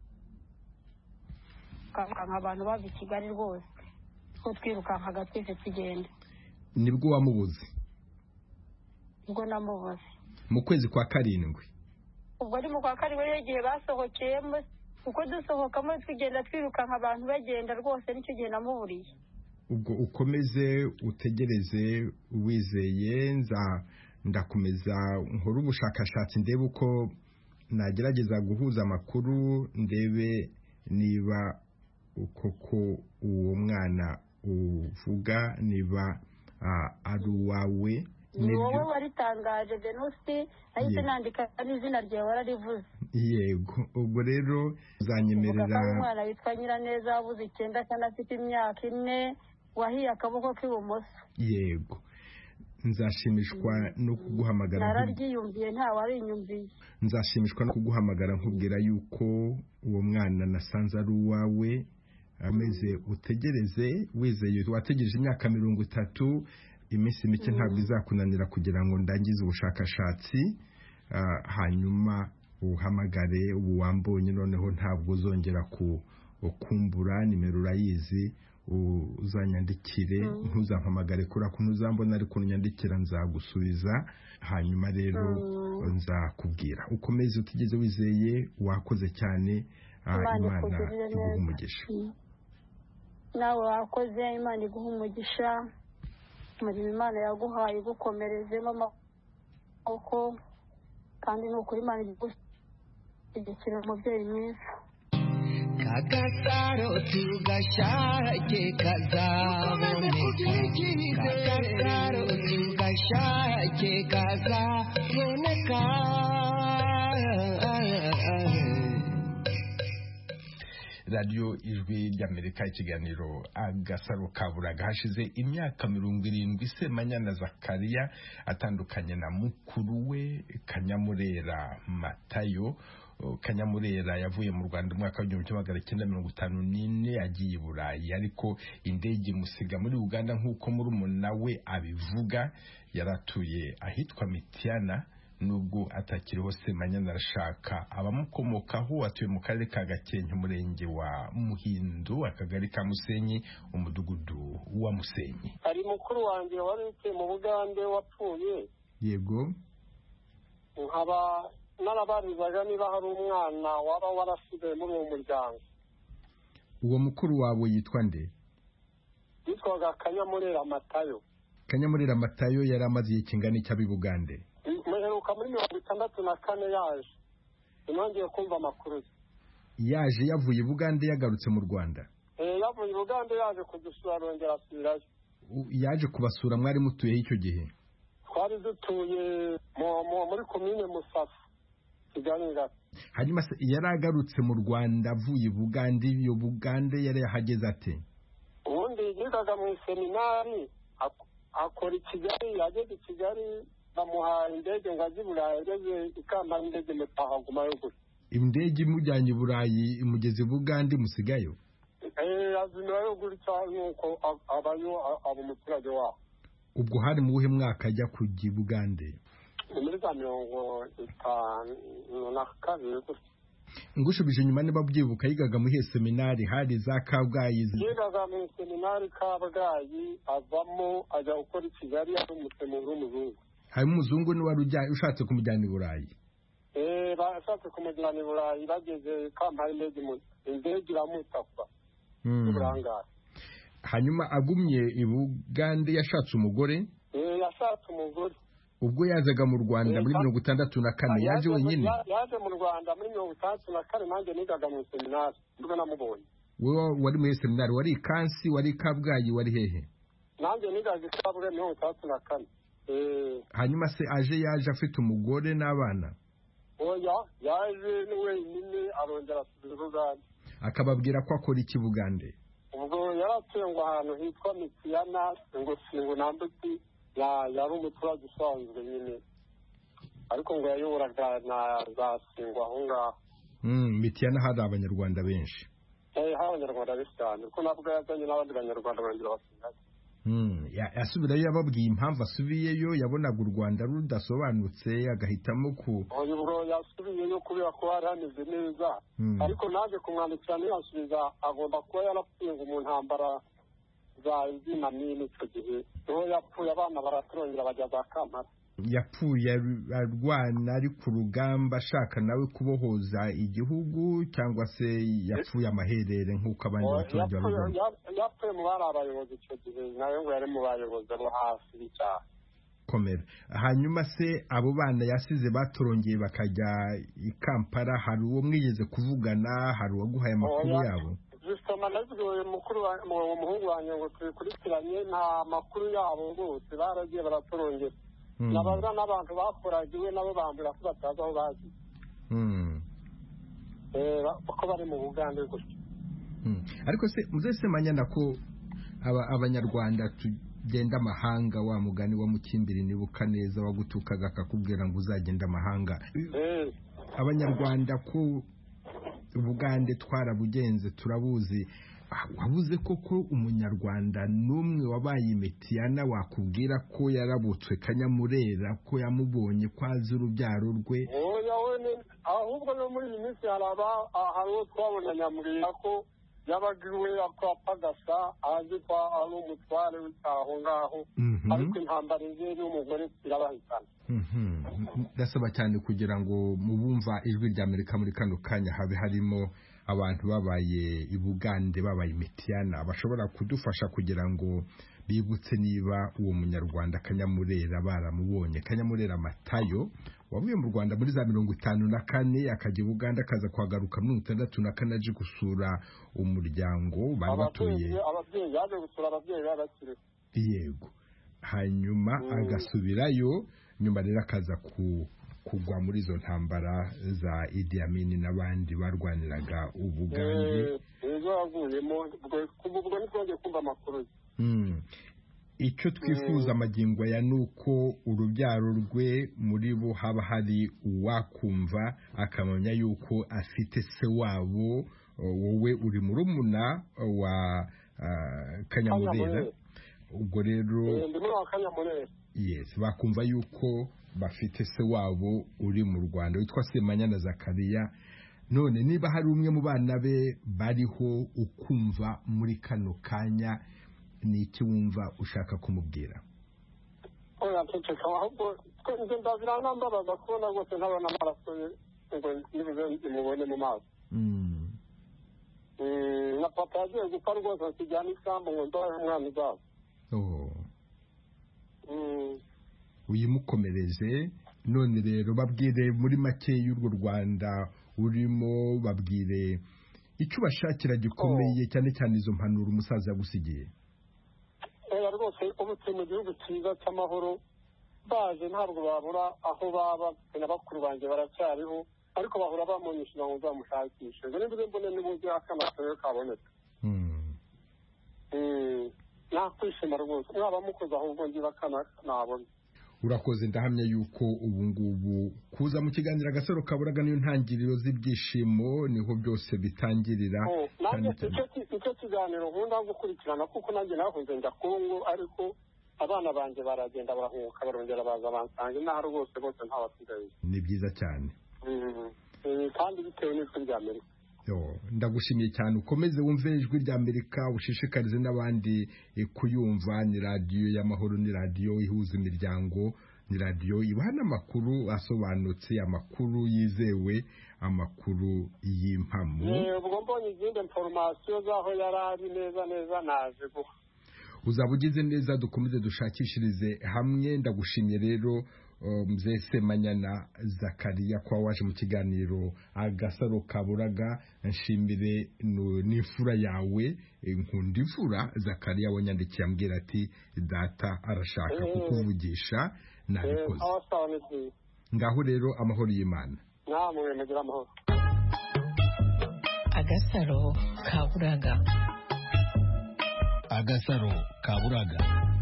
abantu bava i Kigali rwose ko twirukankaga twese tugenda nibwo wamubuze ubwo namubuze mu kwezi kwa karindwi ubwo ari mu kwa karindwi igihe basohokeyemo uko dusohokamo tugenda twirukanka abantu bagenda rwose nicyo gihe namuburiye ubwo ukomeze utegereze wizeye, nza ndakomeza nkora ubushakashatsi ndebe uko nagerageza guhuza amakuru, ndebe niba koko uwo mwana uvuga niba ari uwawe. ni wowe waritangaje Venuste, ahise nandika n'izina ryawe wararivuze. Yego, ubwo rero uzanyemerera. Umwana witwa Nyiraneza wabuze icyenda kandi afite imyaka ine, wahiye akaboko k'ibumoso. Yego, nzashimishwa no kuguhamagara. Nararyiyumviye nta warinyumviye. Nzashimishwa no kuguhamagara nkubwira yuko uwo mwana nasanze ari uwawe. Ameze utegereze wizeye, wategereje imyaka mirongo itatu, iminsi mike ntabwo izakunanira kugira ngo ndangize ubushakashatsi, hanyuma uhamagare. Ubu wambonye noneho ntabwo uzongera kukumbura, nimero urayizi, uzanyandikire. Ntuzampamagare kubera ko ntuzambona, ariko unyandikira nzagusubiza. Hanyuma rero nzakubwira. Ukomeze utigeze wizeye, wakoze cyane. Imana iguha umugisha. Nawe wakoze, Imana iguha umugisha. Muri Imana yaguhaye igukomerezemo amaboko, kandi n'ukuri Imana igushyigikira umubyeyi mwiza. Kagasaro tugashake kazaboneka, kagasaro tugashake kazaboneka. Radio Ijwi ry'Amerika, ikiganiro Agasaro Kaburaga. Hashize imyaka mirongo irindwi Semanyana Zakariya atandukanye na mukuru we Kanyamurera Matayo. Kanyamurera yavuye mu Rwanda mu mwaka w'igihumbi kimwe magana cyenda mirongo itanu n'ine, agiye i Burayi, ariko indege musiga muri Uganda nk'uko murumuna we abivuga. Yaratuye ahitwa Mitiana, nubwo atakiriho Semanyana arashaka abamukomokaho. Atuye mu karere ka Gakenke, umurenge wa Muhindo, akagari ka Musenyi, umudugudu wa Musenyi. Ari mukuru wanjye wari utuye mu Bugande wapfuye. Yego, nkaba narabarizaga niba hari umwana waba warasigaye muri uwo muryango. Uwo mukuru wawe yitwa nde? Yitwaga Kanyamurera Matayo. Kanyamurera Matayo yari amaze igihe kingana iki aba i Bugande? Muheruka muri mirongo itandatu na kane yaje. Sinongeye kumva amakuru. Yaje yavuye i Bugande yagarutse mu Rwanda? Eh, yavuye i Bugande yaje kudusura, arongera asubirayo. Yaje kubasura, mwari mutuye icyo gihe? Twari dutuye muri komine Musafu, Kigali Ngara. Hanyuma yari agarutse mu Rwanda avuye i Bugande, iyo Bugande yari yahageze ate? Ubundi yigaga mu seminari, akora i Kigali, yageze i Kigali bamuhaye indege ngo azi Burayi, ageze i Kampala indege mutaha gumayo gusa. Indege imujyanye i Burayi imugeze i Bugande musigayo? Eh, azimirayo gutya nuko abayo abo umuturage waho. Ubwo hari mu buhe mwaka ajya kujya i Bugande? Muri za mirongo itanu na kabiri gusa. Ngushubije nyuma niba byibuka, yigaga mu he seminari? Hari za Kabgayi? Yigaga mu seminari Kabgayi, avamo ajya gukora i Kigali, ari umusemuri w'umuzungu. Hari umuzungu ni wari ujya ushatse kumujyana i Burayi? Eh, bashatse kumujyana i Burayi, bageze Kampala indege indege iramutapfa. Burangara. Hanyuma agumye i Bugande yashatse umugore? Eh, yashatse umugore. Ubwo yazaga mu Rwanda muri mirongo itandatu na kane yaje wenyine? Yaje mu Rwanda muri mirongo itandatu na kane, nanjye nigaga mu seminari nibwo namubonye. Wowe wari muri seminari, wari Kansi, wari Kabgayi, wari hehe? Nanjye nigaga i Kabgayi mirongo itandatu na kane. Eh. Hanyuma se aje yaje afite umugore n'abana? Oya, yaje ni wenyine, arongera asubira Bugande. Akababwira ko akora iki Bugande? Ubwo yaratuye ngo ahantu hitwa Mitiana, ngo singo nambuti, ya yari umuturage usanzwe nyine, ariko ngo yayoboraga na za Singo aho ngaho. Mm, Mitiana hari abanyarwanda benshi? Eh, hari abanyarwanda benshi cyane, kuko nabwo yazanye n'abandi banyarwanda bongera basigaye. Mm, yasubirayo yababwiye impamvu asubiyeyo, yabonaga u Rwanda rudasobanutse agahitamo ku... Ubwo yasubiyeyo kubera ko hari hameze neza, ariko naje kumwandikira ntiyasubiza, agomba kuba yarapfuye ngo mu ntambara za Vietnam n'icyo gihe. Niho yapfuye, abana baraturongera bajya za Kampala. yapfuye arwana ari ku rugamba ashaka nawe kubohoza igihugu cyangwa se yapfuye amaherere nk'uko abandi baturage babibona? Yapfuye mu bari abayobozi icyo gihe, nawe ngo yari mu bayobozi bo hasi b'icyaha. Komera. Hanyuma se abo bana yasize batorongeye bakajya i Kampala, hari uwo mwigeze kuvugana, hari uwaguhaye amakuru yabo? Justement nazigoye mukuru wa umuhungu wanjye ngo tukurikiranye nta makuru yabo rwose, baragiye baratorongera. Nabaza n'abantu bakoraga iwe nabo bambura ko batazi aho bagiye. Eh, ko bari mu Bugande gutyo. Ariko se muzese manyana ko abanyarwanda tugenda amahanga, wa mugani wa Mukimbiri nibuka neza wagutukaga akakubwira ngo uzagenda amahanga. Abanyarwanda ko Ubugande twarabugenze turabuzi, wabuze koko umunyarwanda n'umwe wabaye Metiyana wakubwira ko yarabutswe Kanyamurera, ko yamubonye kwaza urubyaro rwe? Oya we, ahubwo no muri iyi minsi haraba hari uwo twabona Nyamurera ko yabagiwe akwapagasa azi ko ari umutware w'icyaho ngaho, ariko intambara izeri y'umugore irabahitana. Ndasaba cyane kugira ngo mubumva ijwi rya Amerika muri kano kanya habe harimo abantu babaye i Bugande, babaye Metiyana, bashobora kudufasha kugira ngo bibutse niba uwo munyarwanda Kanyamurera baramubonye. Kanyamurera Matayo wavuye mu Rwanda muri za mirongo itanu na kane akajya Buganda, akaza kuhagaruka mirongo itandatu na kane aje gusura umuryango bari batuye. Ababyeyi yaje gusura ababyeyi babakire. Yego. Hanyuma agasubirayo, nyuma rero akaza ku kugwa muri izo ntambara za Idi Amin n'abandi barwaniraga Ubugande. Ejo yaguyemo ubwo nitwongeye kumva amakuru. Icyo twifuza amagingo ya nuko urubyaro rwe muri bo haba hari uwakumva akamenya yuko afite se wabo. Wowe uri murumuna wa Kanyamurera, ubwo rero yes bakumva yuko bafite se wabo uri mu Rwanda witwa Semanyana Zakariya. None niba hari umwe mu bana be bariho ukumva muri kano kanya, ni iki wumva ushaka kumubwira? Oya ntacyo, ahubwo nje ndabira nambabaza kubona rwose ntabona amaraso ye ngo nibuze imubone mu maso. Na papa yagiye gupfa rwose akijyana isambu ngo ndahe umwana uzaba. Uyimukomereze. None rero babwire muri make y'urwo Rwanda urimo, babwire icyo bashakira gikomeye cyane cyane izo mpanuro umusaza yagusigiye. Oya rwose ubu turi mu gihugu cyiza cy'amahoro, baje ntabwo babura aho baba, na bakuru banjye baracyariho, ariko bahora bamunyishura ngo nzamushakishe. Ngo nimba mbone n'uburyo akanashoboye kaboneka. Nakwishima rwose, mwaba mukoze ahubwo ngira akana nabona. Urakoze, ndahamya yuko ubu ngubu kuza mu kiganiro Agasaro Kaburaga niyo ntangiriro z'ibyishimo, niho byose bitangirira. Icyo kiganiro nkunda gukurikirana kuko nanjye nahoze njya Kongo, ariko abana banjye baragenda barahunguka barongera baza bansanga inaha rwose bose ntawasigaye. Ni byiza cyane. Kandi bitewe n'ijwi rya Amerika. Ndagushimiye cyane, ukomeze wumve ijwi rya Amerika, ushishikarize n'abandi kuyumva. Ni radiyo y'amahoro, ni radiyo ihuza imiryango, ni radiyo ibaha n'amakuru asobanutse, amakuru yizewe, amakuru y'impamo. Ubwo mbonye izindi information zaho yarari neza neza naje guha. Uzaba ugize neza, dukomeze dushakishirize hamwe. Ndagushimiye rero Mzee Semanyana Zakariya kwa waje mu kiganiro Agasaro Kaburaga. Nshimire n'imfura yawe, nkunda imfura Zakariya wanyandikiye ambwira ati data arashaka kukuvugisha, nabikoze. Ngaho rero amahoro y'Imana. Namwe mugira amahoro. Agasaro Kaburaga. Agasaro Kaburaga.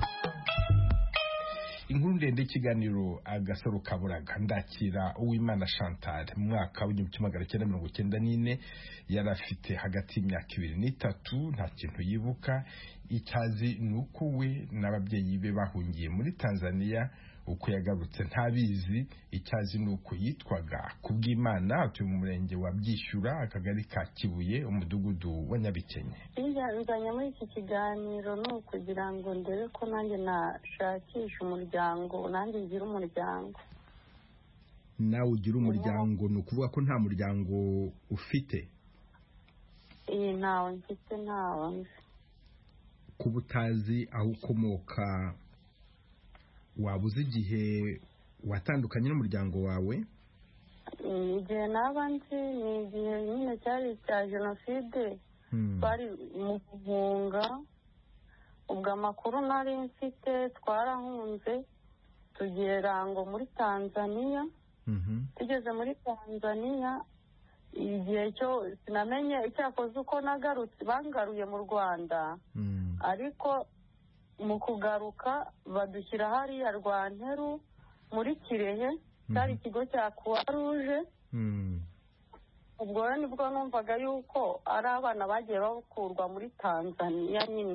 Inkuru ndende ikiganiro Agasaro Kaburaga. Ndakira Uwimana Chantal mu mwaka w'igihumbi kimwe magana cyenda mirongo icyenda n'ine, yari afite hagati y'imyaka ibiri n'itatu. Nta kintu yibuka, icyazi nuko we n'ababyeyi be bahungiye muri Tanzania uko yagarutse ntabizi, icyazi ni uko yitwaga Kubwimana, atuye mu murenge wa Byishyura, akagari ka Kibuye, umudugudu wa Nyabikenke. Inzanye muri iki kiganiro ni ukugira ngo ndebe ko nanjye nashakisha umuryango, nanjye ngira umuryango. Nawe ugira umuryango, ni ukuvuga ko nta muryango ufite? Iyi ntawe mfite, ntawe nzi. Kuba utazi aho ukomoka, waba uzi igihe watandukanye n'umuryango wawe? Igihe naba nzi ni igihe nyine cyari cya jenoside, bari mu guhunga. Ubwo amakuru nari mfite, twarahunze tugera ngo muri Tanzania. Tugeze muri Tanzania, igihe cyo sinamenye icyakoze uko nagarutse, bangaruye mu Rwanda, ariko mu kugaruka badushyira hariya Rwanteru muri Kirehe, cyari ikigo cya Croix Rouge. Ubwo rero nibwo numvaga yuko ari abana bagiye bakurwa muri Tanzania nyine.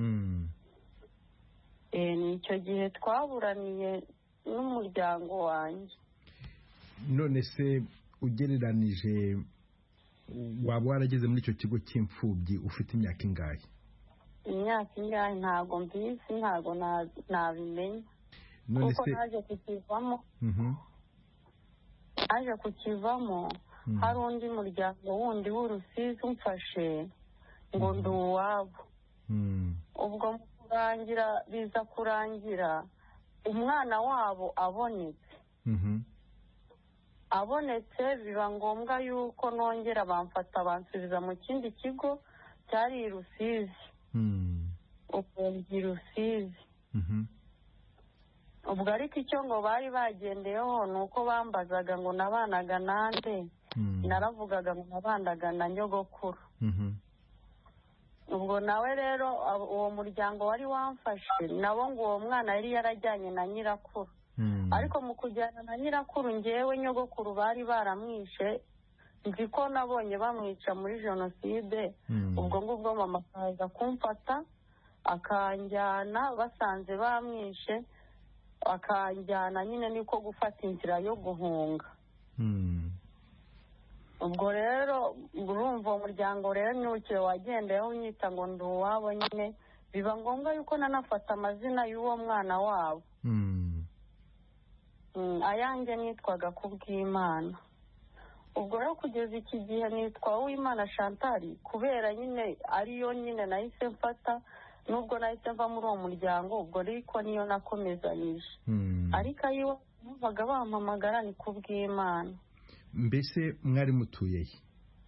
Ni icyo gihe twaburaniye n'umuryango wanjye. None se ugereranije, waba warageze muri icyo kigo cy'imfubyi ufite imyaka ingahe? Imyaka ingahe ntabwo mbizi, ntabwo nabimenya, kuko naje kukivamo naje kukivamo hari undi muryango wundi w'Urusizi umfashe ngo ndi uwabo. Ubwo mu kurangira, biza kurangira umwana wabo abonetse. Abonetse biba ngombwa yuko nongera bamfata bansubiza mu kindi kigo cyari i Rusizi. Ubwo ndi Rusizi. Ubwo ariko icyo ngo bari bagendeyeho ni uko bambazaga ngo nabanaga nande. Naravugaga ngo nabanaga na nyogokuru. Ubwo nawe rero uwo muryango wari wamfashe nabo ngo uwo mwana yari yarajyanye na nyirakuru. Ariko mu kujyana na nyirakuru, ngewe nyogokuru bari baramwishe, nzi ko nabonye bamwica muri jenoside. Ubwo ngubwo mama akaza kumfata akanjyana, basanze bamwishe akanjyana, nyine niko gufata inzira yo guhunga. Ubwo rero urumva uwo muryango rero niwukiye wagendeyeho unyita ngo ndi uwabo, nyine biba ngombwa yuko nanafata amazina y'uwo mwana wabo. Ayanjye nitwaga Kubwimana. Ubwo rero kugeza iki gihe nitwa Uwimana Chantal, kubera nyine ariyo nyine nahise mfata, nubwo nahise mva muri uwo muryango. Ubwo ariko niyo nakomezanyije, ariko ayiwe numvaga bampamagara ni Kubwimana. Mbese mwari mutuye he?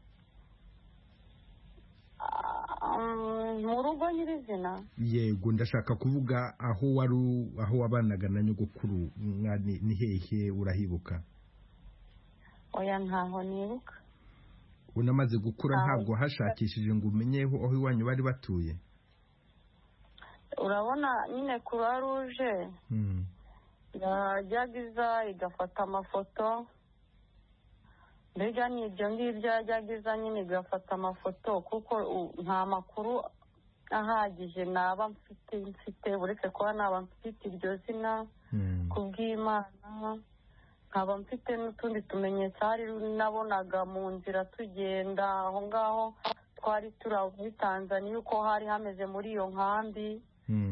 Mu rugo nyirizina? Yego, ndashaka kuvuga aho wari, aho wabanaga na nyogokuru, ni hehe, urahibuka? Oya, ntaho nibuka. Unamaze gukura ntabwo hashakishije ngo umenyeho aho iwanyu bari batuye? Urabona nyine Croix Rouge yajyaga iza igafata amafoto, mbega ni ibyo ngibyo yajyaga iza nyine igafata amafoto, kuko nta makuru ahagije naba mfite mfite uretse kuba naba mfite iryo zina Kubwimana, nkaba mfite n'utundi tumenyetso hari nabonaga mu nzira tugenda aho ngaho twari turi muri Tanzania, uko hari hameze muri iyo nkambi.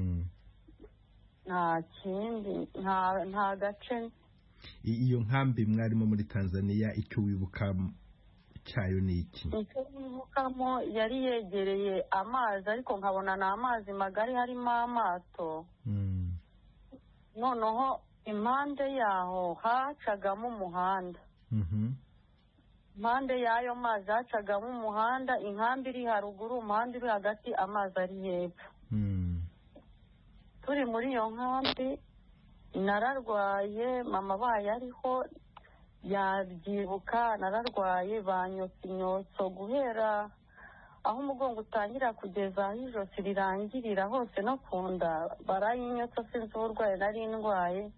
Nta kindi, nta gace. Iyo nkambi mwarimo muri Tanzania, icyo wibuka cyayo ni iki? Icyo wibukamo, yari yegereye amazi, ariko nkabona ni amazi magari, harimo amato. Noneho impande yaho hacagamo umuhanda. Impande y'ayo mazi hacagamo umuhanda, inkambi iri haruguru, umuhanda uri hagati, amazi ari hepfo. Turi muri iyo nkambi nararwaye, mama baye ariho yabyibuka, nararwaye, banyotse inyotso guhera aho umugongo utangira kugeza aho ijosi rirangirira hose no ku nda, barayinyotse, sinzi uburwayi nari ndwaye.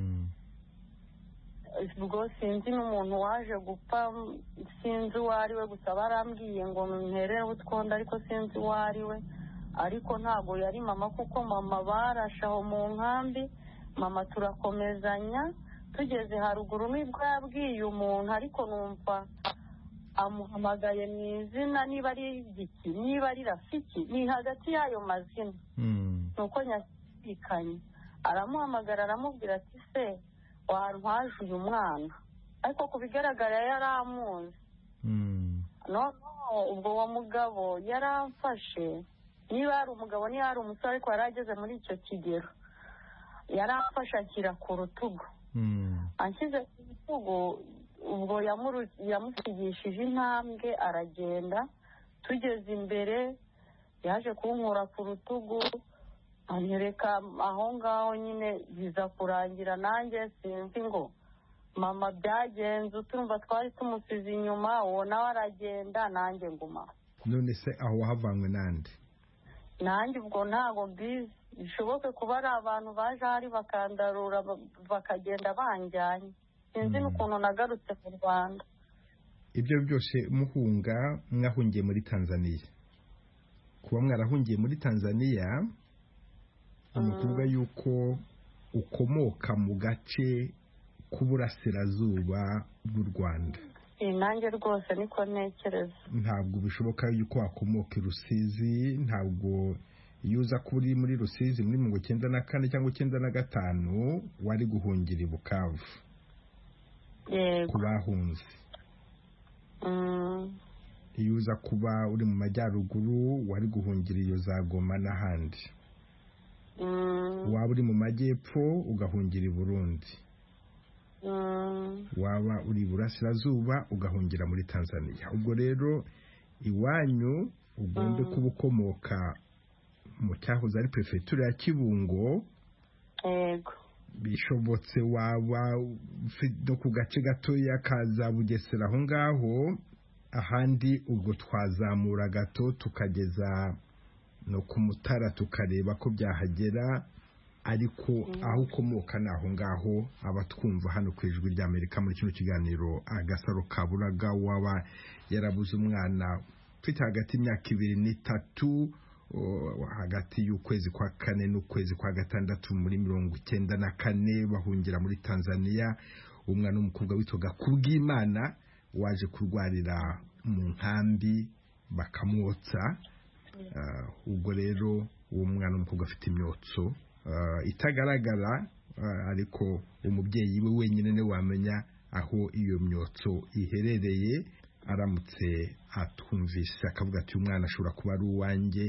Ubwo sinzi n'umuntu waje gupfa, sinzi uwo ari we, gusa barambwiye ngo mperere utwonda, ariko sinzi uwo ari we. Ariko ntabwo yari mama, kuko mama barashe aho mu nkambi, mama turakomezanya tugeze haruguru nibwo yabwiye umuntu ariko numva amuhamagaye mu izina niba ari igiki niba ari rafiki ni hagati y'ayo mazina nuko nyashidikanye aramuhamagara aramubwira ati se wantwaje uyu mwana ariko ku bigaragara yari amuzi noneho ubwo uwo mugabo yaramfashe niba yari umugabo niba yari umusore ariko yari ageze muri icyo kigero yaramfashe anshyira ku rutugu anshyize ku rutugu ubwo yamusigishije intambwe aragenda tugeze imbere yaje kunkura ku rutugu anyereka aho ngaho nyine biza kurangira nanjye sinzi ngo mama byagenze utumva twari tumusize inyuma uwo nawe aragenda nanjye nguma. None se aho wahavanywe nande? Nanjye ubwo ntago mbizi bishoboke kuba ari abantu baje hari bakandarura bakagenda banjyanye sinzi n'ukuntu nagarutse mu Rwanda. Ibyo byose muhunga mwahungiye muri Tanzania. Kuba mwarahungiye muri Tanzania umukuvuga yuko ukomoka mu gace k'uburasirazuba bw'u Rwanda. Nanjye rwose niko ntekereza. Ntabwo bishoboka yuko wakomoka i Rusizi, ntabwo iyo uza kuri muri Rusizi muri mirongo icyenda na kane cyangwa icyenda na gatanu wari guhungira i Bukavu. Yego. Kubahunze. Mm. Iyo uza kuba uri mu majyaruguru wari guhungira iyo za Goma n'ahandi. Mm. Waba uri mu majyepfo ugahungira i Burundi. Mm. Waba uri burasirazuba ugahungira muri Tanzania. Ubwo rero iwanyu ugombe mm. kuba ukomoka mu cyahoze ari prefecture ya Kibungo. Yego. Bishobotse waba no ku gace gatoya kaza Bugesera aho ngaho ahandi ubwo twazamura gato tukageza no ku Mutara tukareba ko byahagera ariko mm. aho ukomoka naho ngaho abatwumva hano ku Ijwi rya Amerika muri kino kiganiro Agasaro Kaburaga waba yarabuze umwana twita hagati y'imyaka ibiri n'itatu hagati y'ukwezi kwa kane n'ukwezi kwa gatandatu muri mirongo icyenda na kane bahungira muri Tanzania. Umwana w'umukobwa witwaga Kubwimana waje kurwarira mu nkambi bakamwotsa. Uh, ubwo rero uwo mwana w'umukobwa afite imyotso uh, itagaragara uh, ariko umubyeyi we wenyine ne wamenya aho iyo myotso iherereye. Aramutse atwumvise akavuga ati umwana ashobora kuba ari uwanjye,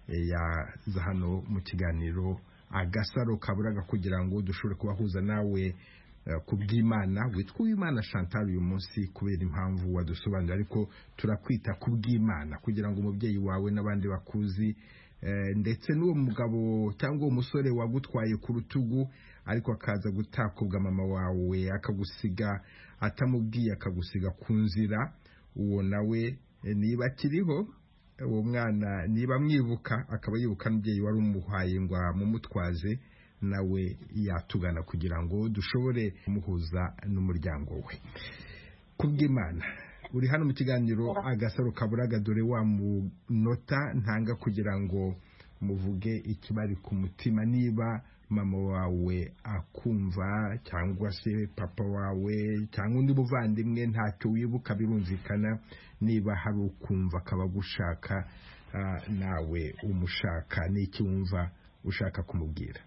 yaza hano mu kiganiro Agasaro Kaburaga kugira ngo dushobore kubahuza nawe. Uh, Kubwimana witwa Uwimana Chantal uyu munsi kubera impamvu wadusobanurira ariko turakwita Kubwimana kugira ngo umubyeyi wawe n'abandi bakuzi uh, ndetse n'uwo mugabo cyangwa umusore wagutwaye ku rutugu ariko akaza gutakobwa mama wawe akagusiga atamubwiye akagusiga ku nzira. Uwo nawe niba kiriho uwo mwana niba mwibuka akaba yibuka n'umubyeyi wari umuhaye ngo mumutwaze nawe yatugana kugira ngo dushobore kumuhuza n'umuryango we. Kubwimana uri hano mu kiganiro Agasaro Kaburaga dore wa munota ntanga kugira ngo muvuge ikibari ku mutima. Niba mama wawe akumva cyangwa se papa wawe cyangwa undi muvandimwe ntacyo wibuka birumvikana, niba hari ukumva akaba gushaka uh, nawe umushaka n'iki wumva ushaka kumubwira?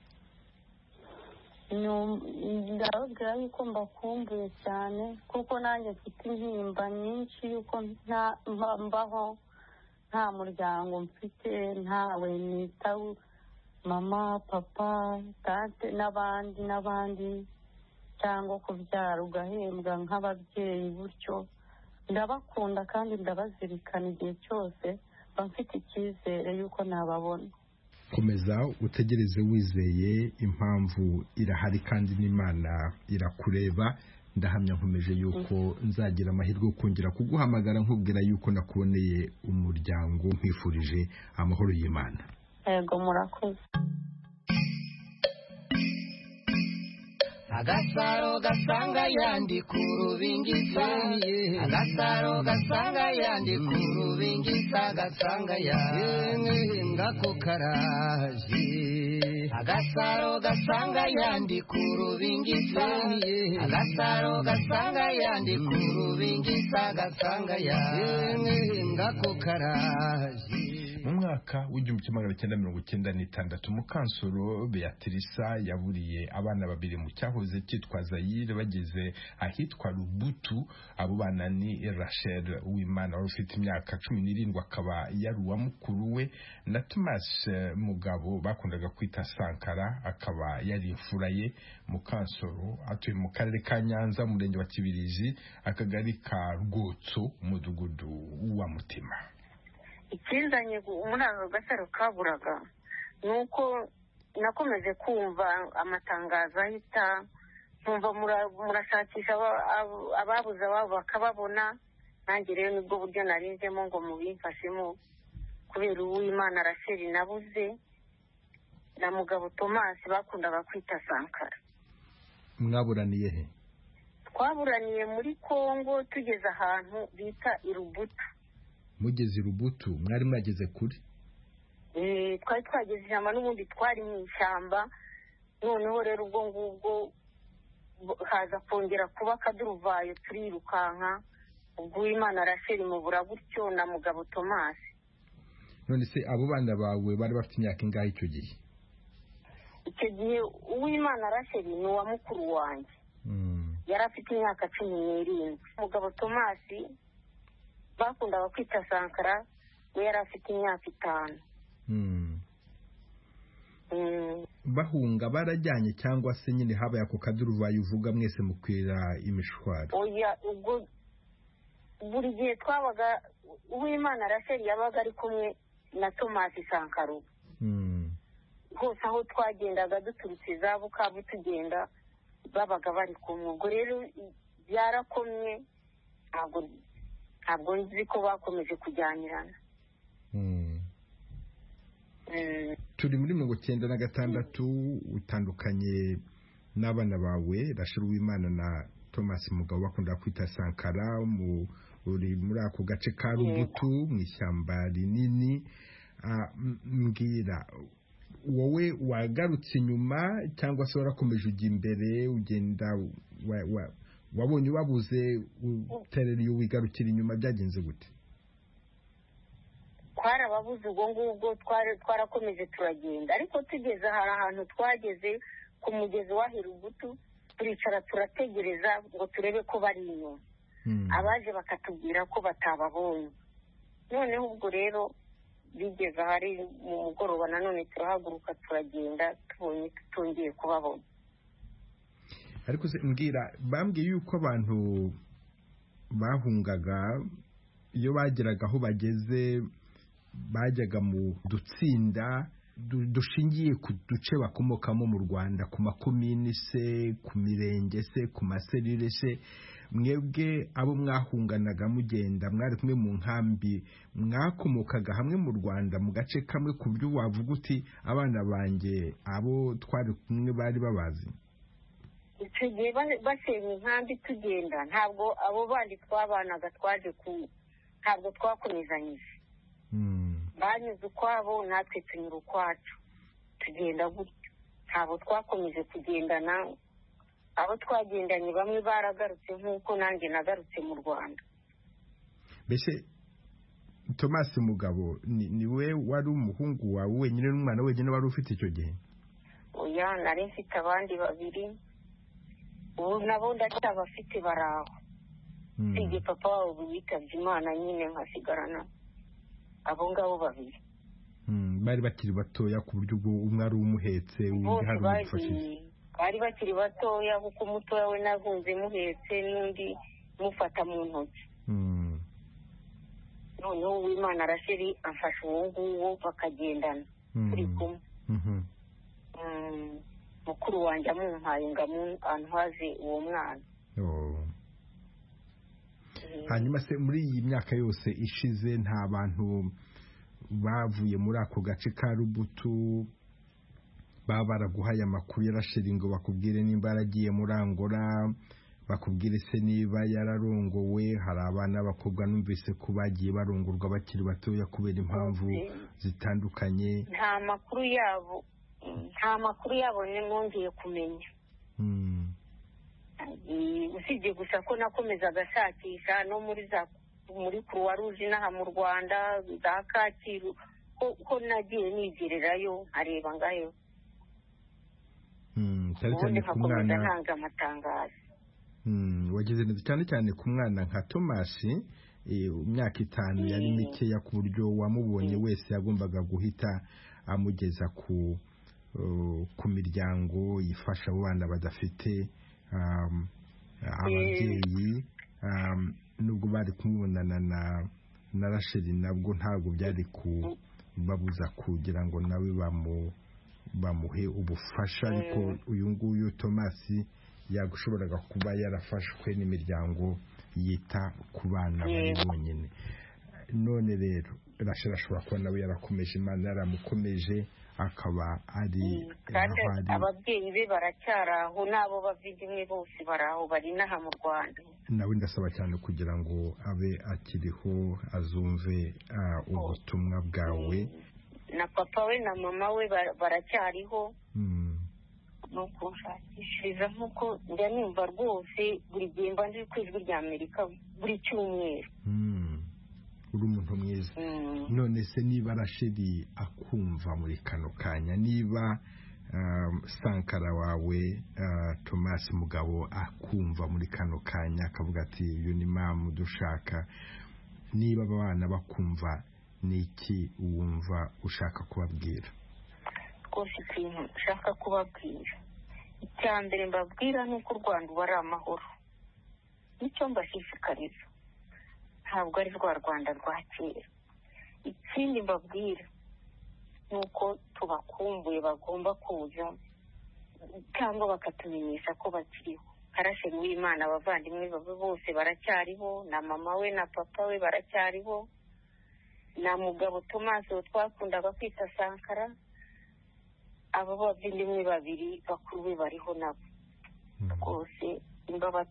Ndababwira yuko mbakumbuye cyane kuko nanjye mfite intimba nyinshi yuko nta mbaho nta muryango mfite, ntawe nitaho, mama papa tante n'abandi n'abandi cyangwa kubyara ugahembwa nk'ababyeyi gutyo. Ndabakunda kandi ndabazirikana igihe cyose mba mfite icyizere yuko nababona. Komeza utegereze wizeye, impamvu irahari kandi n'Imana irakureba. Ndahamya nkomeje yuko nzagira amahirwe yo kongera kuguhamagara nkubwira yuko nakuboneye umuryango, nkwifurije amahoro y'Imana. Yego murakoze. Agasaro gasanga yandi ku rubingisa, Agasaro gasanga yandi ku rubingisa, gasanga yandi ngako karaje. agasaro gasanga yandi ku rubingisa agasaro gasanga yandi ku rubingisa gasanga yandi ngako karaje. mu mwaka w'igihumbi kimwe magana cyenda mirongo icyenda n'itandatu Mukansoro Beatrice yaburiye abana babiri mu cyahoze cyitwa Zaire bageze ahitwa Lubutu. abo bana ni Rachel Uwimana wari ufite imyaka cumi n'irindwi akaba yari uwa mukuru we na Thomas Mugabo bakundaga kwita Sankara akaba yari imfura ye. Mukansoro atuye mu karere ka Nyanza mu murenge wa Kibirizi akagari ka Rwotso umudugudu wa Mutima. ikizanye muri ako gasaro kaburaga ni uko nakomeje kumva amatangazo ahita nkumva murashakisha ababuze ababo bakababona. nanjye rero nibwo buryo narinzemo ngo mubimfashemo kubera Uwimana Rachel nabuze na Mugabo Thomas bakundaga kwita Sankara. mwaburaniye he? twaburaniye muri Kongo tugeze ahantu bita Irubutu. mugeze Irubutu mwari mwageze kuri? eh twari twageze ijambo n'ubundi twari mu ishyamba. noneho rero ubwo ngubwo haza kongera kuba akaduruvayo turirukanka. ubwo Uwimana Rachel mubura gutyo na Mugabo Thomas. none se abo bana bawe bari bafite imyaka ingahe icyo gihe? icyo gihe Uwimana Rachel ni uwa mukuru wanjye. yari afite imyaka cumi n'irindwi. Mugabo Thomas bakundaga kwita Sankara we yari afite imyaka itanu. bahunga barajyanye cyangwa se nyine habaye ako kaduruvayo uvuga mwese mukwira imishwaro? oya ubwo buri gihe twabaga Uwimana Rachel yabaga ari kumwe na Thomas Sankara. hose aho twagendaga duturutse za Bukavu tugenda babaga bari kumwe. ubwo rero byarakomye ntabwo ntabwo nzi ko bakomeje kujyanirana. turi muri mirongo icyenda na gatandatu utandukanye n'abana bawe Rachel Uwimana na Thomas Mugabo bakunda kwita Sankara mu uri muri ako gace ka Rubutu mu ishyamba rinini. mbwira wowe wagarutse inyuma cyangwa se warakomeje ujya imbere ugenda wabonye wabuze uterera iyo wigarukira inyuma byagenze gute? twarababuze ubwo ngubwo twarakomeje turagenda ariko tugeze hari ahantu twageze ku mugezi wa Irubutu turicara turategereza ngo turebe ko bari inyuma. abaje bakatubwira ko batababonye. noneho ubwo rero bigeze ahari mu mugoroba nanone turahaguruka turagenda tubonye tutongeye kubabona. ariko se mbwira bambwiye yuko abantu bahungaga iyo bageraga aho bageze bajyaga mu dutsinda dushingiye ku duce bakomokamo mu Rwanda ku makomini se ku mirenge se ku maserire se. mwebwe abo mwahunganaga mugenda mwari kumwe mu nkambi mwakomokaga hamwe mu Rwanda mu gace kamwe ku buryo wavuga uti abana banjye abo twari kumwe bari babazi? icyo gihe basenya inkambi tugenda ntabwo abo bandi twabanaga twaje ku ntabwo twakomezanyije. banyuze ukwabo natwe tunyura ukwacu tugenda gutyo ntabwo twakomeje kugendana. abo twagendanye bamwe baragarutse nk'uko nanjye nagarutse mu Rwanda. mbese Thomas Mugabo ni we wari umuhungu wawe wenyine n'umwana wenyine wari ufite icyo gihe? oya nari mfite abandi babiri ubu nabo ndacyabafite baraho. usibye papa wabo witabye Imana nyine nkasigarana abo ngabo babiri. bari bakiri batoya ku buryo umwe ari umuhetse undi hari umufashije? bari bakiri batoya kuko umutoya we nahunze muhetse n'undi mufata mu ntoki. noneho Uwimana Rachel amfasha uwo nguwo bakagendana turi kumwe. mukuru wanjye amumpaye ngo antwaze uwo mwana. hanyuma se muri iyi myaka yose ishize nta bantu bavuye muri ako gace ka Rubutu baba baraguhaye amakuru ya Rachel ngo bakubwire nimba yaragiye muri Angola, bakubwire se niba yararongowe? hari abana b'abakobwa numvise ko bagiye barongorwa bakiri batoya kubera impamvu zitandukanye. nta makuru yabo nta makuru yabonye nongeye kumenya usibye gusa ko nakomeza agashakisha no muri za muri Croix Rouge n'aha mu Rwanda za Kacyiru ko nagiye nigererayo nkareba ngayo cyane cyane ku mwana ntanga amatangazo wagize neza cyane cyane ku mwana nka Thomas imyaka itanu yari mikeya ku buryo wamubonye wese yagombaga guhita amugeza ku ku miryango yifasha abo bana badafite ababyeyi nubwo bari kumubonana na na Rachel nabwo ntabwo byari kubabuza kugira ngo nawe bamu bamuhe ubufasha ariko uyu nguyu Thomas yagushoboraga kuba yarafashwe n'imiryango yita ku bana bari bonyine. None rero Rachel ashobora kuba nawe yarakomeje, Imana yaramukomeje akaba ari ababyeyi be baracyaraho n'abo bavindimwe bose baraho bari n'aha mu Rwanda. Nawe ndasaba cyane kugira ngo abe akiriho azumve ubutumwa bwawe. Na papa we na mama we baracyariho nuko nshakishiriza nk'uko njya nimba rwose buri gihe mba ndi ku ijwi rya Amerika buri cyumweru. Uri umuntu mwiza. None se niba Rachel akumva muri kano kanya, niba Sankara wawe Thomas Mugabo akumva muri kano kanya akavuga ati uyu ni mama dushaka, niba abana bakumva niki wumva ushaka kubabwira? Rwose ikintu ushaka kubabwira, icya mbere mbabwira ni uko u Rwanda uba ari amahoro. Nicyo mbashishikariza, ntabwo ari rwa Rwanda rwa kera. Ikindi mbabwira ni uko tubakumbuye, bagomba kuza cyangwa bakatumenyesha ko bakiriho. Rachel w'Imana, abavandimwe bawe bose baracyariho, na mama we na papa we baracyariho, na Mugabo Thomas twakundaga kwita Sankara, abo bavindimwe babiri bakuru be bariho nabo. Rwose imbaba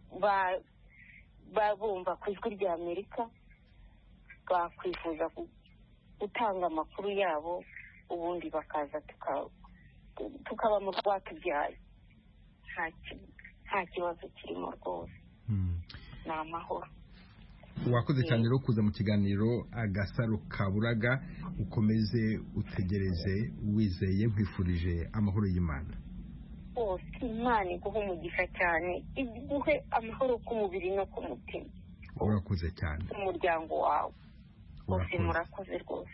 babumva ku ijwi rya Amerika bakwifuza gutanga amakuru yabo, ubundi bakaza tukaba mu rwatubyaye. Nta kibazo kirimo rwose, ni amahoro. Wakoze cyane rero kuza mu kiganiro Agasaro Kaburaga. Ukomeze utegereze wizeye, nkwifurije amahoro y'Imana. Bose Imana iguhe umugisha cyane, iguhe amahoro k'umubiri no k'umutima. Urakoze cyane. Umuryango wawe bose murakoze rwose.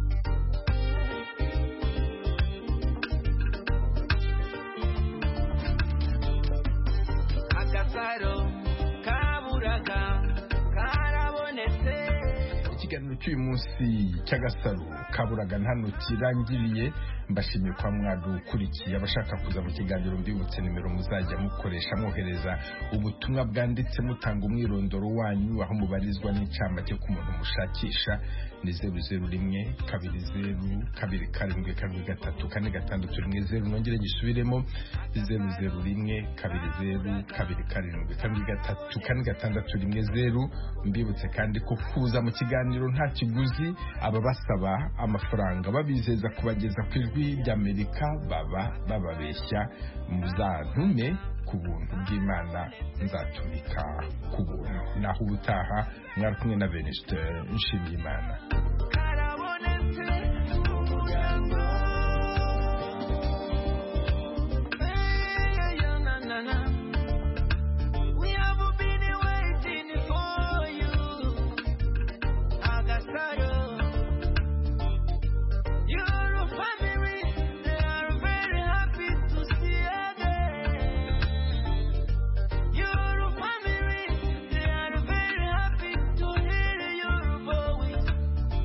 Agasaro Kaburaga karabonetse. Ikiganiro cy'uyu munsi cy'Agasaro Kaburaga hano kirangiriye. Mbashimiye kwa mwadukurikiye. Abashaka kuza mu kiganiro mbibutse nimero muzajya mukoresha mwohereza ubutumwa bwanditse mutanga umwirondoro wanyu, aho mubarizwa n'icyambake ku muntu mushakisha. Ni zeru zeru rimwe kabiri zeru kabiri karindwi karindwi gatatu kane gatandatu rimwe zeru. Nongere gisubiremo, zeru zeru rimwe kabiri zeru kabiri karindwi karindwi gatatu kane gatandatu rimwe zeru. Mbibutse kandi ko kuza mu kiganiro nta kiguzi. Aba basaba amafaranga babizeza kubageza ku ijwi ry'Amerika baba bababeshya. Muzantume ku buntu bw'Imana, nzatumika ku buntu. Naho ubutaha mwari kumwe na Venuste Nshimiyimana.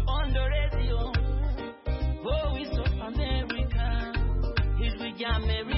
America.